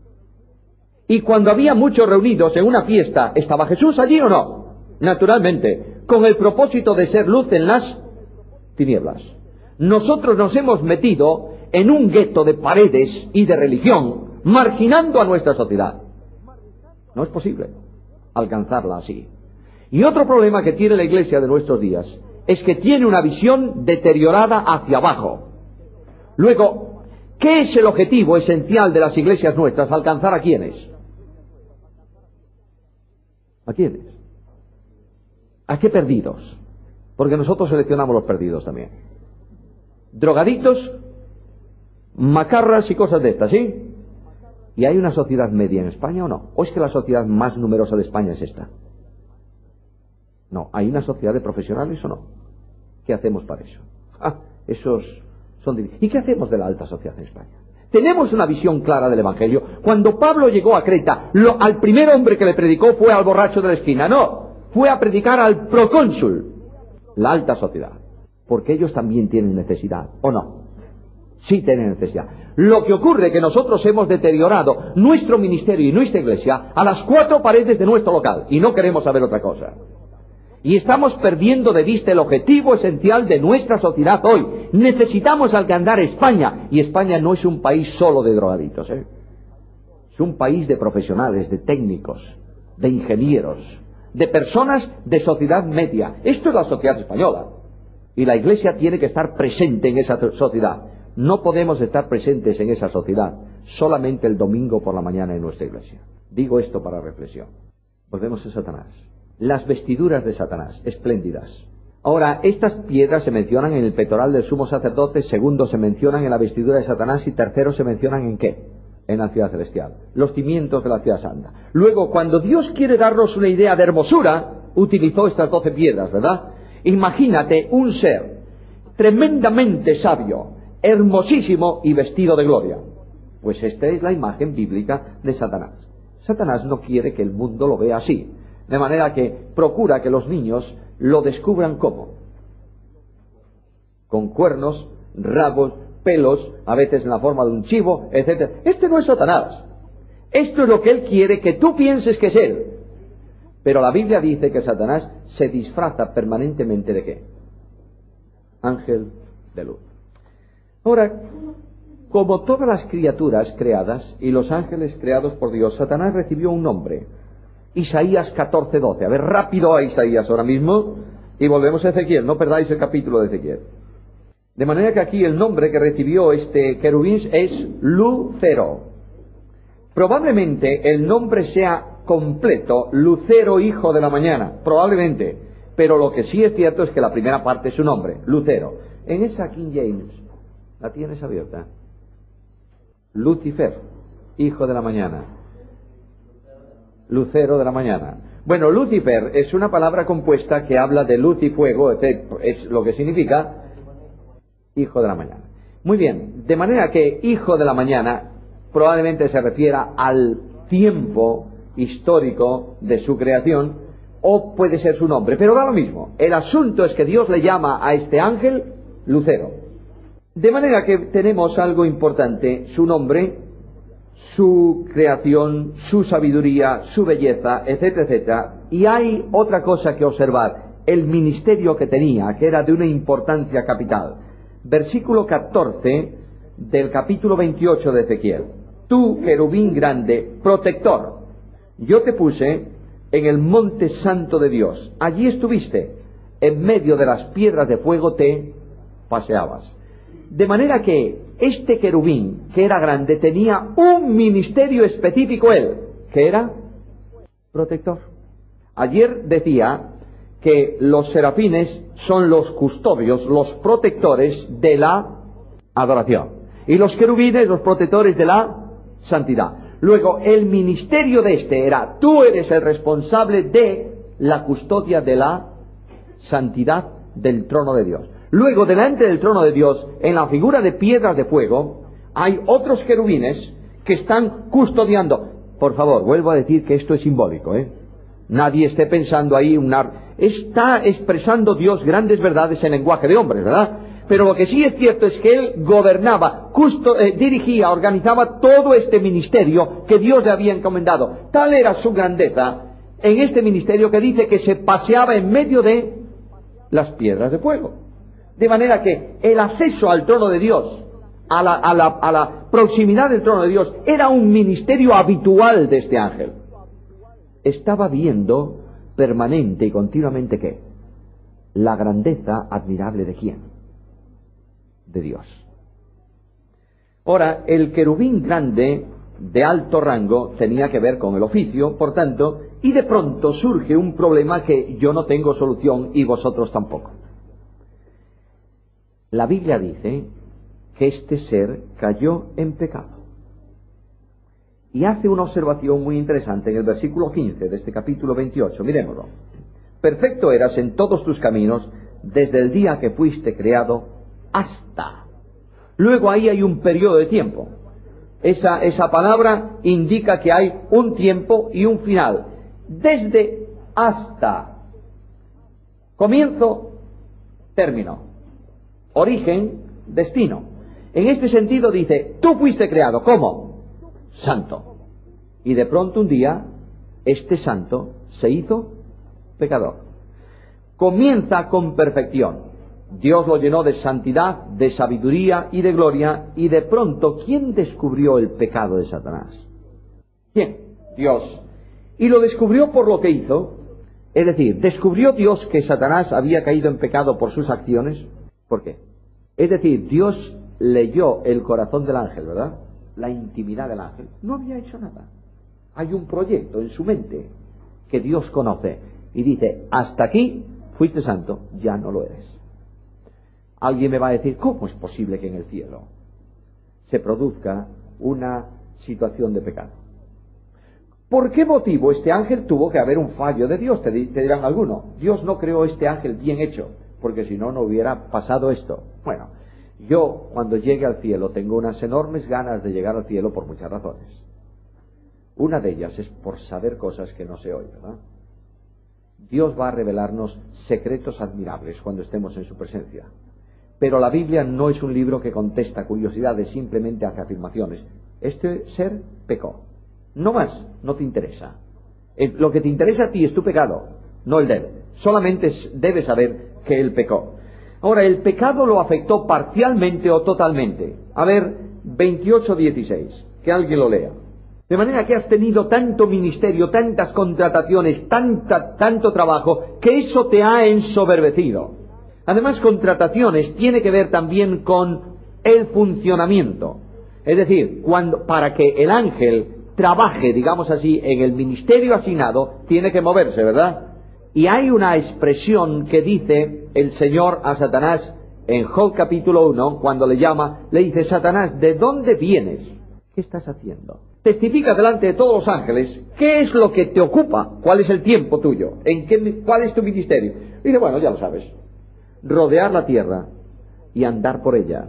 Speaker 1: Y cuando había muchos reunidos en una fiesta, ¿estaba Jesús allí o no? Naturalmente, con el propósito de ser luz en las tinieblas. Nosotros nos hemos metido en un gueto de paredes y de religión, marginando a nuestra sociedad. No es posible alcanzarla así. Y otro problema que tiene la iglesia de nuestros días es que tiene una visión deteriorada hacia abajo. Luego, ¿qué es el objetivo esencial de las iglesias nuestras? ¿Alcanzar a quiénes? ¿A quiénes? ¿A qué perdidos? Porque nosotros seleccionamos los perdidos también. Drogaditos, macarras y cosas de estas, ¿sí? ¿Y hay una sociedad media en España o no? ¿O es que la sociedad más numerosa de España es esta? No, ¿hay una sociedad de profesionales o no? ¿Qué hacemos para eso? Ah, esos son... ¿Y qué hacemos de la alta sociedad en España? Tenemos una visión clara del Evangelio. Cuando Pablo llegó a Creta, lo, al primer hombre que le predicó fue al borracho de la esquina. No, fue a predicar al procónsul, la alta sociedad. Porque ellos también tienen necesidad, ¿o no? Sí tienen necesidad. Lo que ocurre es que nosotros hemos deteriorado nuestro ministerio y nuestra iglesia a las cuatro paredes de nuestro local, y no queremos saber otra cosa. Y estamos perdiendo de vista el objetivo esencial de nuestra sociedad hoy. Necesitamos alcanzar España, y España no es un país solo de drogaditos, ¿eh? Es un país de profesionales, de técnicos, de ingenieros, de personas de sociedad media. Esto es la sociedad española, y la iglesia tiene que estar presente en esa sociedad. No podemos estar presentes en esa sociedad solamente el domingo por la mañana en nuestra iglesia. Digo esto para reflexión. Volvemos a Satanás. Las vestiduras de Satanás, espléndidas. Ahora, estas piedras se mencionan en el pectoral del sumo sacerdote, segundo se mencionan en la vestidura de Satanás y tercero se mencionan ¿en qué? En la ciudad celestial. Los cimientos de la ciudad santa. Luego, cuando Dios quiere darnos una idea de hermosura, utilizó estas doce piedras, ¿verdad? Imagínate un ser tremendamente sabio, hermosísimo y vestido de gloria. Pues esta es la imagen bíblica de Satanás. Satanás no quiere que el mundo lo vea así. De manera que procura que los niños lo descubran ¿cómo? Con cuernos, rabos, pelos, a veces en la forma de un chivo, etcétera. Este no es Satanás. Esto es lo que él quiere que tú pienses que es él. Pero la Biblia dice que Satanás se disfraza permanentemente ¿de qué? Ángel de luz. Ahora, como todas las criaturas creadas y los ángeles creados por Dios, Satanás recibió un nombre. Isaías catorce doce. A ver, rápido a Isaías ahora mismo y volvemos a Ezequiel. No perdáis el capítulo de Ezequiel. De manera que aquí el nombre que recibió este querubín es Lucero. Probablemente el nombre sea completo, Lucero, hijo de la mañana. Probablemente. Pero lo que sí es cierto es que la primera parte es su nombre, Lucero. En esa King James, ¿la tienes abierta? Lucifer, hijo de la mañana. Lucero de la mañana. Bueno, Lucifer es una palabra compuesta que habla de luz y fuego, es lo que significa hijo de la mañana. Muy bien, de manera que hijo de la mañana probablemente se refiera al tiempo histórico de su creación, o puede ser su nombre, pero da lo mismo. El asunto es que Dios le llama a este ángel Lucero. De manera que tenemos algo importante, su nombre, su creación, su sabiduría, su belleza, etcétera, etcétera. Y hay otra cosa que observar, el ministerio que tenía, que era de una importancia capital. Versículo catorce del capítulo veintiocho de Ezequiel. Tú, querubín grande, protector, yo te puse en el monte santo de Dios. Allí estuviste, en medio de las piedras de fuego te paseabas. De manera que este querubín, que era grande, tenía un ministerio específico él, que era protector. Ayer decía que los serafines son los custodios, los protectores de la adoración. Y los querubines, los protectores de la santidad. Luego, el ministerio de este era, tú eres el responsable de la custodia de la santidad del trono de Dios. Luego, delante del trono de Dios, en la figura de piedras de fuego, hay otros querubines que están custodiando. Por favor, vuelvo a decir que esto es simbólico, ¿eh? Nadie esté pensando ahí una... Está expresando Dios grandes verdades en lenguaje de hombres, ¿verdad? Pero lo que sí es cierto es que Él gobernaba, custo, eh, dirigía, organizaba todo este ministerio que Dios le había encomendado. Tal era su grandeza en este ministerio que dice que se paseaba en medio de las piedras de fuego. De manera que el acceso al trono de Dios, a la, a la, a la proximidad del trono de Dios, era un ministerio habitual de este ángel. Estaba viendo permanente y continuamente ¿qué? La grandeza admirable de quién? De Dios. Ahora, el querubín grande de alto rango tenía que ver con el oficio, por tanto, Y de pronto surge un problema que yo no tengo solución y vosotros tampoco. La Biblia dice que este ser cayó en pecado. Y hace una observación muy interesante en el versículo quince de este capítulo veintiocho. Miremoslo. Perfecto eras en todos tus caminos desde el día que fuiste creado hasta. Luego ahí hay un periodo de tiempo. Esa, esa palabra indica que hay un tiempo y un final. Desde hasta. Comienzo, término. Origen, destino. En este sentido dice, tú fuiste creado, ¿cómo? Santo. Y de pronto un día, este santo se hizo pecador. Comienza con perfección. Dios lo llenó de santidad, de sabiduría y de gloria, y de pronto, ¿quién descubrió el pecado de Satanás? ¿Quién? Dios. Y lo descubrió por lo que hizo. Es decir, ¿descubrió Dios que Satanás había caído en pecado por sus acciones? ¿Por qué? Es decir, Dios leyó el corazón del ángel, ¿verdad? La intimidad del ángel. No había hecho nada. Hay un proyecto en su mente que Dios conoce y dice, hasta aquí fuiste santo, ya no lo eres. Alguien me va a decir, ¿cómo es posible que en el cielo se produzca una situación de pecado? ¿Por qué motivo este ángel tuvo que haber un fallo de Dios? Te, te dirán algunos, Dios no creó este ángel bien hecho, porque si no, no hubiera pasado esto. Bueno, yo cuando llegue al cielo tengo unas enormes ganas de llegar al cielo por muchas razones. Una de ellas es por saber cosas que no sé hoy, ¿verdad? Dios va a revelarnos secretos admirables cuando estemos en su presencia. Pero la Biblia no es un libro que contesta curiosidades, simplemente hace afirmaciones. Este ser pecó. No más, no te interesa. Lo que te interesa a ti es tu pecado, no el de él. Solamente debes saber que él pecó. Ahora, el pecado lo afectó parcialmente o totalmente. A ver, veintiocho dieciséis, que alguien lo lea. De manera que has tenido tanto ministerio, tantas contrataciones, tanta, tanto trabajo, que eso te ha ensoberbecido. Además, contrataciones tiene que ver también con el funcionamiento. Es decir, cuando, para que el ángel trabaje, digamos así, en el ministerio asignado, tiene que moverse, ¿verdad? Y hay una expresión que dice el Señor a Satanás en Job capítulo uno, cuando le llama, le dice, Satanás, ¿de dónde vienes? ¿Qué estás haciendo? Testifica delante de todos los ángeles, ¿qué es lo que te ocupa? ¿Cuál es el tiempo tuyo? ¿En qué, cuál es tu ministerio? Y dice, bueno, ya lo sabes. Rodear la tierra y andar por ella.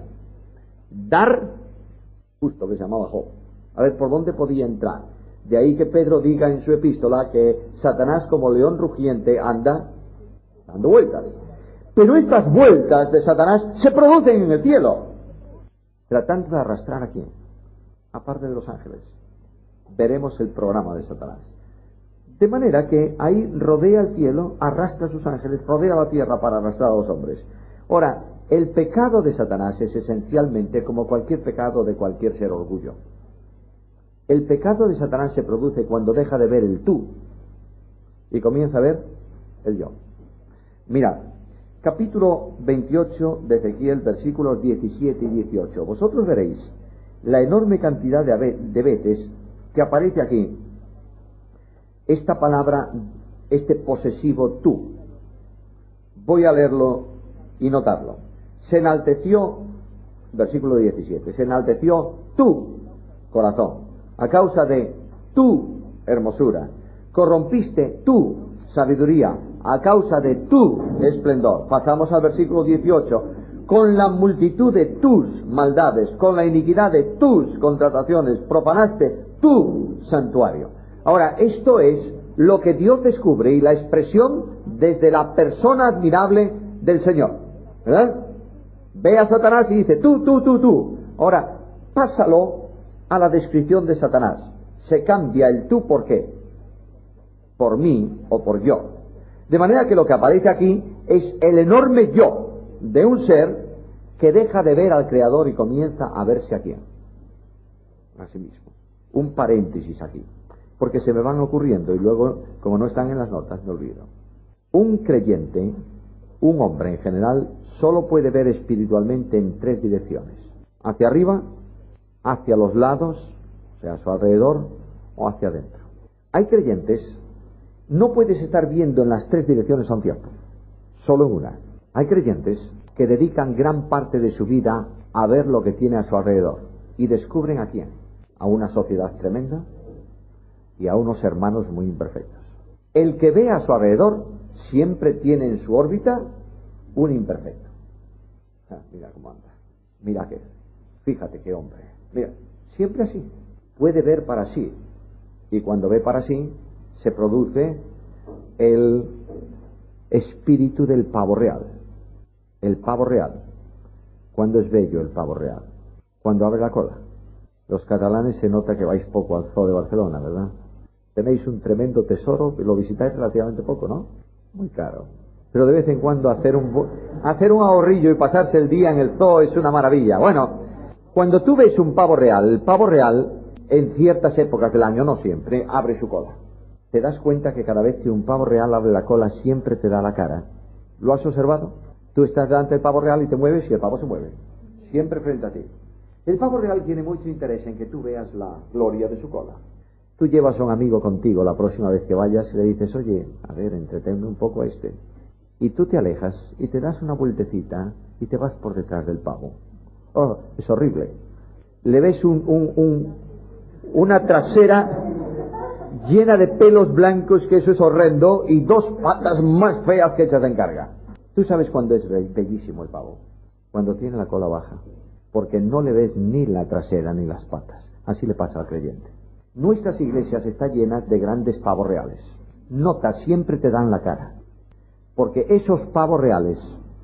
Speaker 1: Dar, justo que se llamaba Job. A ver, ¿por dónde podía entrar? De ahí que Pedro diga en su epístola que Satanás como león rugiente anda dando vueltas. Pero estas vueltas de Satanás se producen en el cielo, tratando de arrastrar a quién, aparte de los ángeles. Veremos el programa de Satanás. De manera que ahí rodea el cielo, arrastra a sus ángeles, rodea la tierra para arrastrar a los hombres. Ahora, el pecado de Satanás es esencialmente como cualquier pecado de cualquier ser orgullo. El pecado de Satanás se produce cuando deja de ver el tú y comienza a ver el yo. Mirad, capítulo veintiocho de Ezequiel, versículos diecisiete y dieciocho. Vosotros veréis la enorme cantidad de, de veces que aparece aquí esta palabra, este posesivo tú. Voy a leerlo y notarlo. Se enalteció, versículo diecisiete, se enalteció tu corazón a causa de tu hermosura. Corrompiste tu sabiduría a causa de tu esplendor. Pasamos al versículo dieciocho. Con la multitud de tus maldades, con la iniquidad de tus contrataciones, profanaste tu santuario. Ahora, esto es lo que Dios descubre y la expresión desde la persona admirable del Señor, ¿verdad? Ve a Satanás y dice, tú, tú, tú, tú. Ahora, pásalo a la descripción de Satanás. Se cambia el tú por qué. Por mí o por yo. De manera que lo que aparece aquí es el enorme yo de un ser que deja de ver al Creador y comienza a verse a quién. A sí mismo. Un paréntesis aquí, porque se me van ocurriendo y luego, como no están en las notas, me olvido. Un creyente, un hombre en general, solo puede ver espiritualmente en tres direcciones: hacia arriba, hacia los lados, o sea, a su alrededor, o hacia adentro. Hay creyentes No puedes estar viendo en las tres direcciones a un tiempo, solo en una. Hay creyentes que dedican gran parte de su vida a ver lo que tiene a su alrededor y descubren a quién, a una sociedad tremenda y a unos hermanos muy imperfectos. El que ve a su alrededor siempre tiene en su órbita un imperfecto. Ah, mira cómo anda, mira aquel, fíjate qué hombre, mira, siempre así. Puede ver para sí, y cuando ve para sí se produce el espíritu del pavo real. El pavo real. ¿Cuándo es bello el pavo real? Cuando abre la cola. Los catalanes se nota que vais poco al Zoo de Barcelona, ¿verdad? Tenéis un tremendo tesoro, lo visitáis relativamente poco, ¿no? Muy caro. Pero de vez en cuando hacer un hacer un ahorrillo y pasarse el día en el zoo es una maravilla. Bueno, cuando tú ves un pavo real, el pavo real en ciertas épocas del año, no siempre, abre su cola. ¿Te das cuenta que cada vez que un pavo real abre la cola siempre te da la cara? ¿Lo has observado? Tú estás delante del pavo real y te mueves y el pavo se mueve. Siempre frente a ti. El pavo real tiene mucho interés en que tú veas la gloria de su cola. Tú llevas a un amigo contigo la próxima vez que vayas y le dices, oye, a ver, entretenme un poco a este. Y tú te alejas y te das una vueltecita y te vas por detrás del pavo. Oh, es horrible. Le ves un, un, un, una trasera llena de pelos blancos, que eso es horrendo, y dos patas más feas que echas en carga. Tú sabes cuándo es bellísimo el pavo, cuando tiene la cola baja, porque no le ves ni la trasera ni las patas. Así le pasa al creyente. Nuestras iglesias están llenas de grandes pavos reales. Nota, siempre te dan la cara, porque esos pavos reales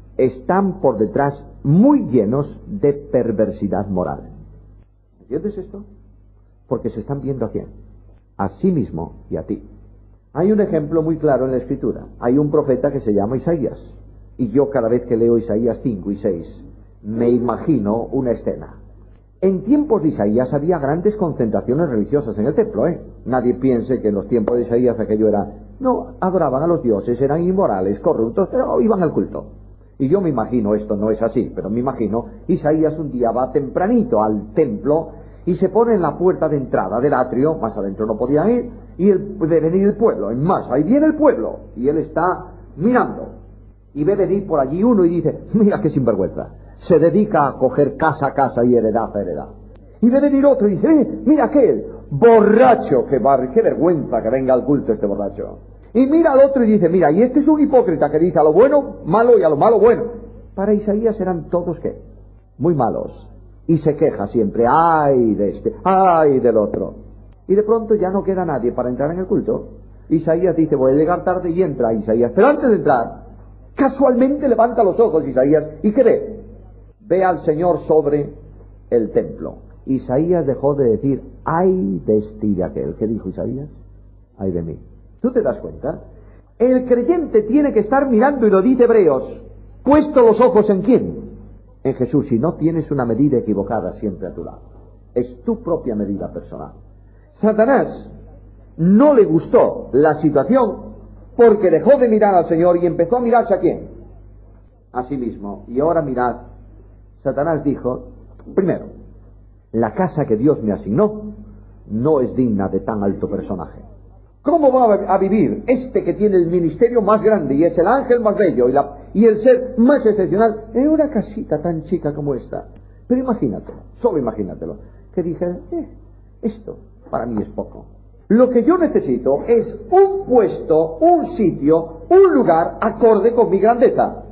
Speaker 1: están por detrás muy llenos de perversidad moral. ¿Entiendes esto? Porque se están viendo a quién, a sí mismo y a ti. Hay un ejemplo muy claro en la Escritura. Hay un profeta que se llama Isaías, y yo cada vez que leo Isaías cinco y seis me imagino una escena. En tiempos de Isaías había grandes concentraciones religiosas en el templo, ¿eh? Nadie piense que en los tiempos de Isaías aquello era... No, adoraban a los dioses, eran inmorales, corruptos, pero iban al culto. Y yo me imagino, esto no es así, pero me imagino, Isaías un día va tempranito al templo y se pone en la puerta de entrada del atrio, más adentro no podían ir, y el, ve venir el pueblo, en masa, ahí viene el pueblo, y él está mirando, y ve venir por allí uno y dice, mira qué sinvergüenza, se dedica a coger casa a casa y heredad a heredad. Y ve venir otro y dice, eh, mira aquel, borracho, qué, bar, qué vergüenza que venga al culto este borracho. Y mira al otro y dice, mira, y este es un hipócrita que dice a lo bueno malo y a lo malo bueno. Para Isaías eran todos, ¿qué? Muy malos. Y se queja siempre, ay de este, ay del otro. Y de pronto ya no queda nadie para entrar en el culto. Isaías dice, voy a llegar tarde, y entra Isaías. Pero antes de entrar, casualmente levanta los ojos Isaías, ¿y qué ve? Ve al Señor sobre el templo. Isaías dejó de decir, ay de este y de aquel. ¿Qué dijo Isaías? Ay de mí. ¿Tú te das cuenta? El creyente tiene que estar mirando, y lo dice Hebreos, puesto los ojos ¿en quién? En Jesús. Si no, tienes una medida equivocada siempre a tu lado. Es tu propia medida personal. Satanás no le gustó la situación porque dejó de mirar al Señor y empezó a mirarse a quién, a sí mismo. Y ahora mirad, Satanás dijo, primero, la casa que Dios me asignó no es digna de tan alto personaje. ¿Cómo va a vivir este que tiene el ministerio más grande y es el ángel más bello y, la, y el ser más excepcional en una casita tan chica como esta? Pero imagínatelo, solo imagínatelo, que dije, eh, esto para mí es poco. Lo que yo necesito es un puesto, un sitio, un lugar acorde con mi grandeza.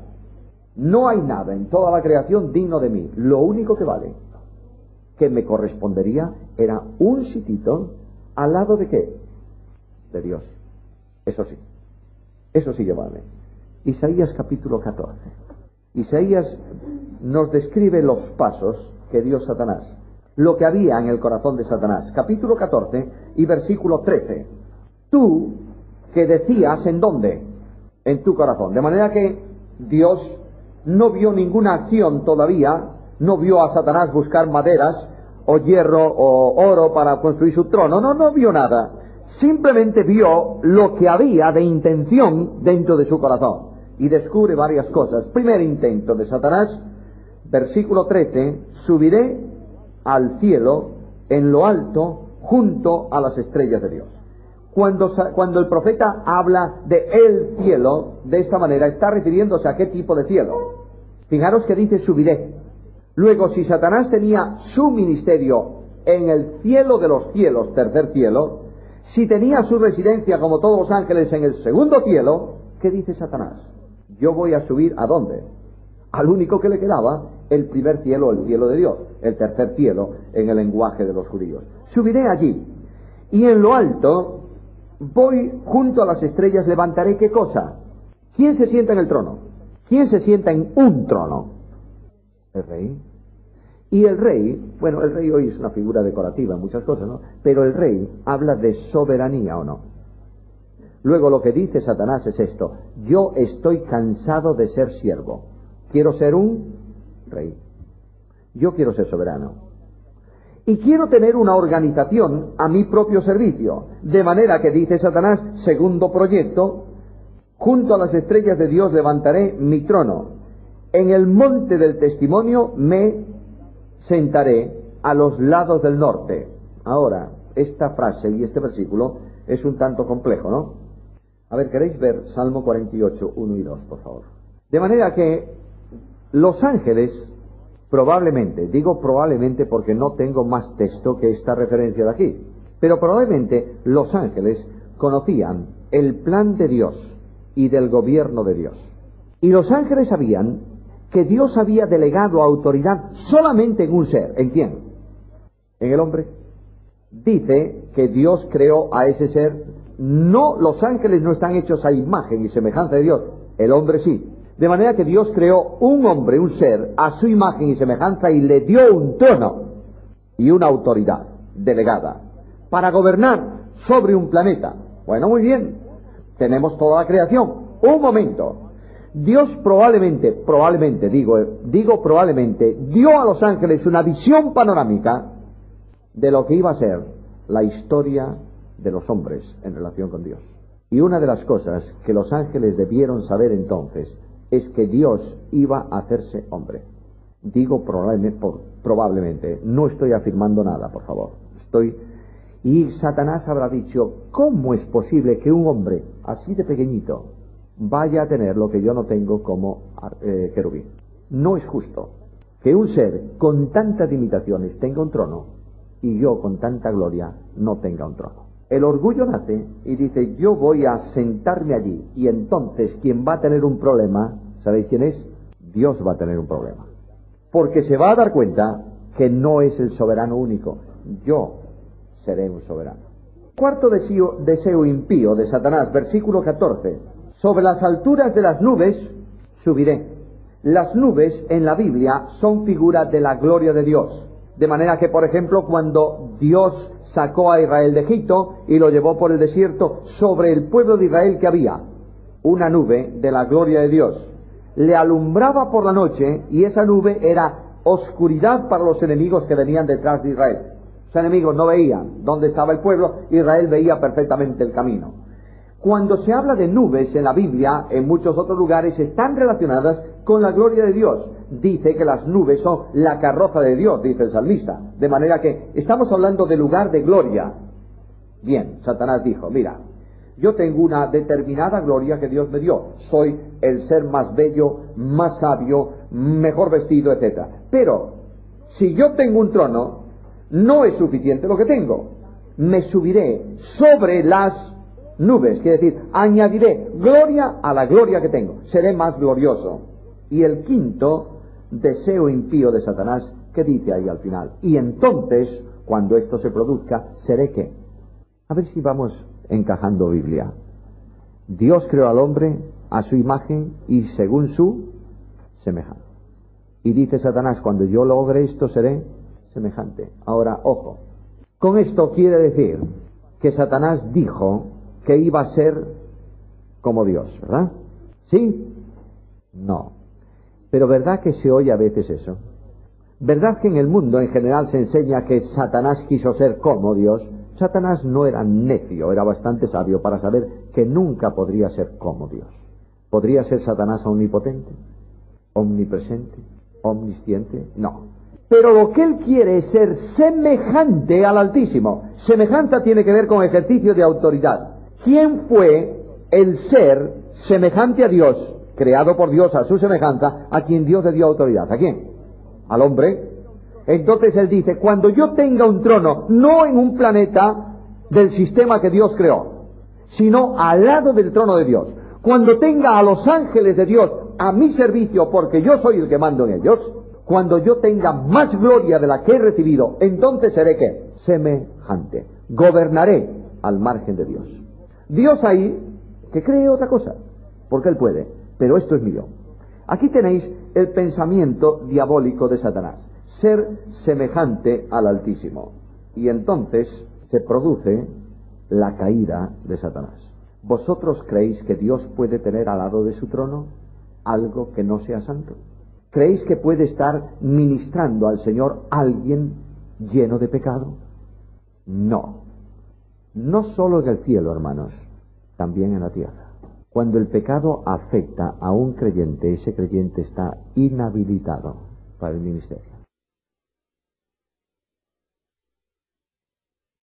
Speaker 1: No hay nada en toda la creación digno de mí. Lo único que vale, que me correspondería, era un sitito al lado de ¿qué? De Dios. Eso sí, eso sí que vale. Isaías capítulo catorce. Isaías nos describe los pasos que dio Satanás, lo que había en el corazón de Satanás. Capítulo catorce y versículo trece. Tú que decías ¿en dónde? En tu corazón. De manera que Dios no vio ninguna acción todavía, no vio a Satanás buscar maderas o hierro o oro para construir su trono, no, no vio nada. Simplemente vio lo que había de intención dentro de su corazón y descubre varias cosas. Primer intento de Satanás, versículo trece, subiré al cielo en lo alto junto a las estrellas de Dios. Cuando, cuando el profeta habla de el cielo, de esta manera, está refiriéndose a qué tipo de cielo. Fijaros que dice subiré. Luego, si Satanás tenía su ministerio en el cielo de los cielos, tercer cielo, si tenía su residencia como todos los ángeles en el segundo cielo, ¿qué dice Satanás? Yo voy a subir ¿a dónde? Al único que le quedaba, el primer cielo, el cielo de Dios, el tercer cielo en el lenguaje de los judíos. Subiré allí, y en lo alto voy junto a las estrellas, levantaré ¿qué cosa? ¿Quién se sienta en el trono? ¿Quién se sienta en un trono? El rey. Y el rey, bueno, el rey hoy es una figura decorativa en muchas cosas, ¿no? Pero el rey habla de soberanía, ¿o no? Luego lo que dice Satanás es esto: yo estoy cansado de ser siervo, quiero ser un rey, yo quiero ser soberano, y quiero tener una organización a mi propio servicio, de manera que dice Satanás, segundo proyecto, junto a las estrellas de Dios levantaré mi trono, en el monte del testimonio me sentaré a los lados del norte. Ahora, esta frase y este versículo es un tanto complejo, ¿no? A ver, ¿queréis ver Salmo cuarenta y ocho, uno y dos, por favor? De manera que los ángeles, probablemente, digo probablemente porque no tengo más texto que esta referencia de aquí, pero probablemente los ángeles conocían el plan de Dios y del gobierno de Dios. Y los ángeles sabían que Dios había delegado autoridad solamente en un ser. ¿En quién? En el hombre. Dice que Dios creó a ese ser. No, los ángeles no están hechos a imagen y semejanza de Dios. El hombre sí. De manera que Dios creó un hombre, un ser, a su imagen y semejanza, y le dio un trono y una autoridad delegada para gobernar sobre un planeta. Bueno, muy bien. Tenemos toda la creación. Un momento. Dios probablemente, probablemente, digo, digo probablemente, dio a los ángeles una visión panorámica de lo que iba a ser la historia de los hombres en relación con Dios. Y una de las cosas que los ángeles debieron saber entonces es que Dios iba a hacerse hombre. Digo probablemente, por, probablemente, no estoy afirmando nada, por favor. Estoy... Y Satanás habrá dicho, ¿cómo es posible que un hombre así de pequeñito vaya a tener lo que yo no tengo como eh, querubín? No es justo que un ser con tantas limitaciones tenga un trono y yo con tanta gloria no tenga un trono. El orgullo nace y dice, yo voy a sentarme allí, y entonces quien va a tener un problema, ¿sabéis quién es? Dios va a tener un problema, porque se va a dar cuenta que no es el soberano único. Yo seré un soberano. Cuarto deseo, deseo impío de Satanás, versículo catorce. Sobre las alturas de las nubes subiré. Las nubes en la Biblia son figura de la gloria de Dios. De manera que, por ejemplo, cuando Dios sacó a Israel de Egipto y lo llevó por el desierto, sobre el pueblo de Israel que había una nube de la gloria de Dios. Le alumbraba por la noche, y esa nube era oscuridad para los enemigos que venían detrás de Israel. Los enemigos no veían dónde estaba el pueblo, Israel veía perfectamente el camino. Cuando se habla de nubes en la Biblia, en muchos otros lugares, están relacionadas con la gloria de Dios. Dice que las nubes son la carroza de Dios, dice el salmista. De manera que estamos hablando de lugar de gloria. Bien, Satanás dijo, mira, yo tengo una determinada gloria que Dios me dio. Soy el ser más bello, más sabio, mejor vestido, etcétera. Pero, si yo tengo un trono, no es suficiente lo que tengo. Me subiré sobre las nubes, quiere decir, añadiré gloria a la gloria que tengo. Seré más glorioso. Y el quinto deseo impío de Satanás, ¿qué dice ahí al final? Y entonces, cuando esto se produzca, ¿seré qué? A ver si vamos encajando Biblia. Dios creó al hombre a su imagen y según su semejanza. Y dice Satanás, cuando yo logre esto, seré semejante. Ahora, ojo. Con esto quiere decir que Satanás dijo que iba a ser como Dios, ¿verdad? ¿Sí? No. Pero ¿verdad que se oye a veces eso? ¿Verdad que en el mundo en general se enseña que Satanás quiso ser como Dios? Satanás no era necio, era bastante sabio para saber que nunca podría ser como Dios. ¿Podría ser Satanás omnipotente? ¿Omnipresente? ¿Omnisciente? No. Pero lo que él quiere es ser semejante al Altísimo. Semejanza tiene que ver con ejercicio de autoridad. ¿Quién fue el ser semejante a Dios, creado por Dios a su semejanza, a quien Dios le dio autoridad? ¿A quién? Al hombre. Entonces él dice, cuando yo tenga un trono, no en un planeta del sistema que Dios creó, sino al lado del trono de Dios, cuando tenga a los ángeles de Dios a mi servicio, porque yo soy el que mando en ellos, cuando yo tenga más gloria de la que he recibido, entonces seré ¿qué? Semejante. Gobernaré al margen de Dios. Dios ahí, que cree otra cosa, porque él puede, pero esto es mío. Aquí tenéis el pensamiento diabólico de Satanás, ser semejante al Altísimo. Y entonces se produce la caída de Satanás. ¿Vosotros creéis que Dios puede tener al lado de su trono algo que no sea santo? ¿Creéis que puede estar ministrando al Señor alguien lleno de pecado? No. No solo en el cielo, hermanos, también en la tierra. Cuando el pecado afecta a un creyente, ese creyente está inhabilitado para el ministerio.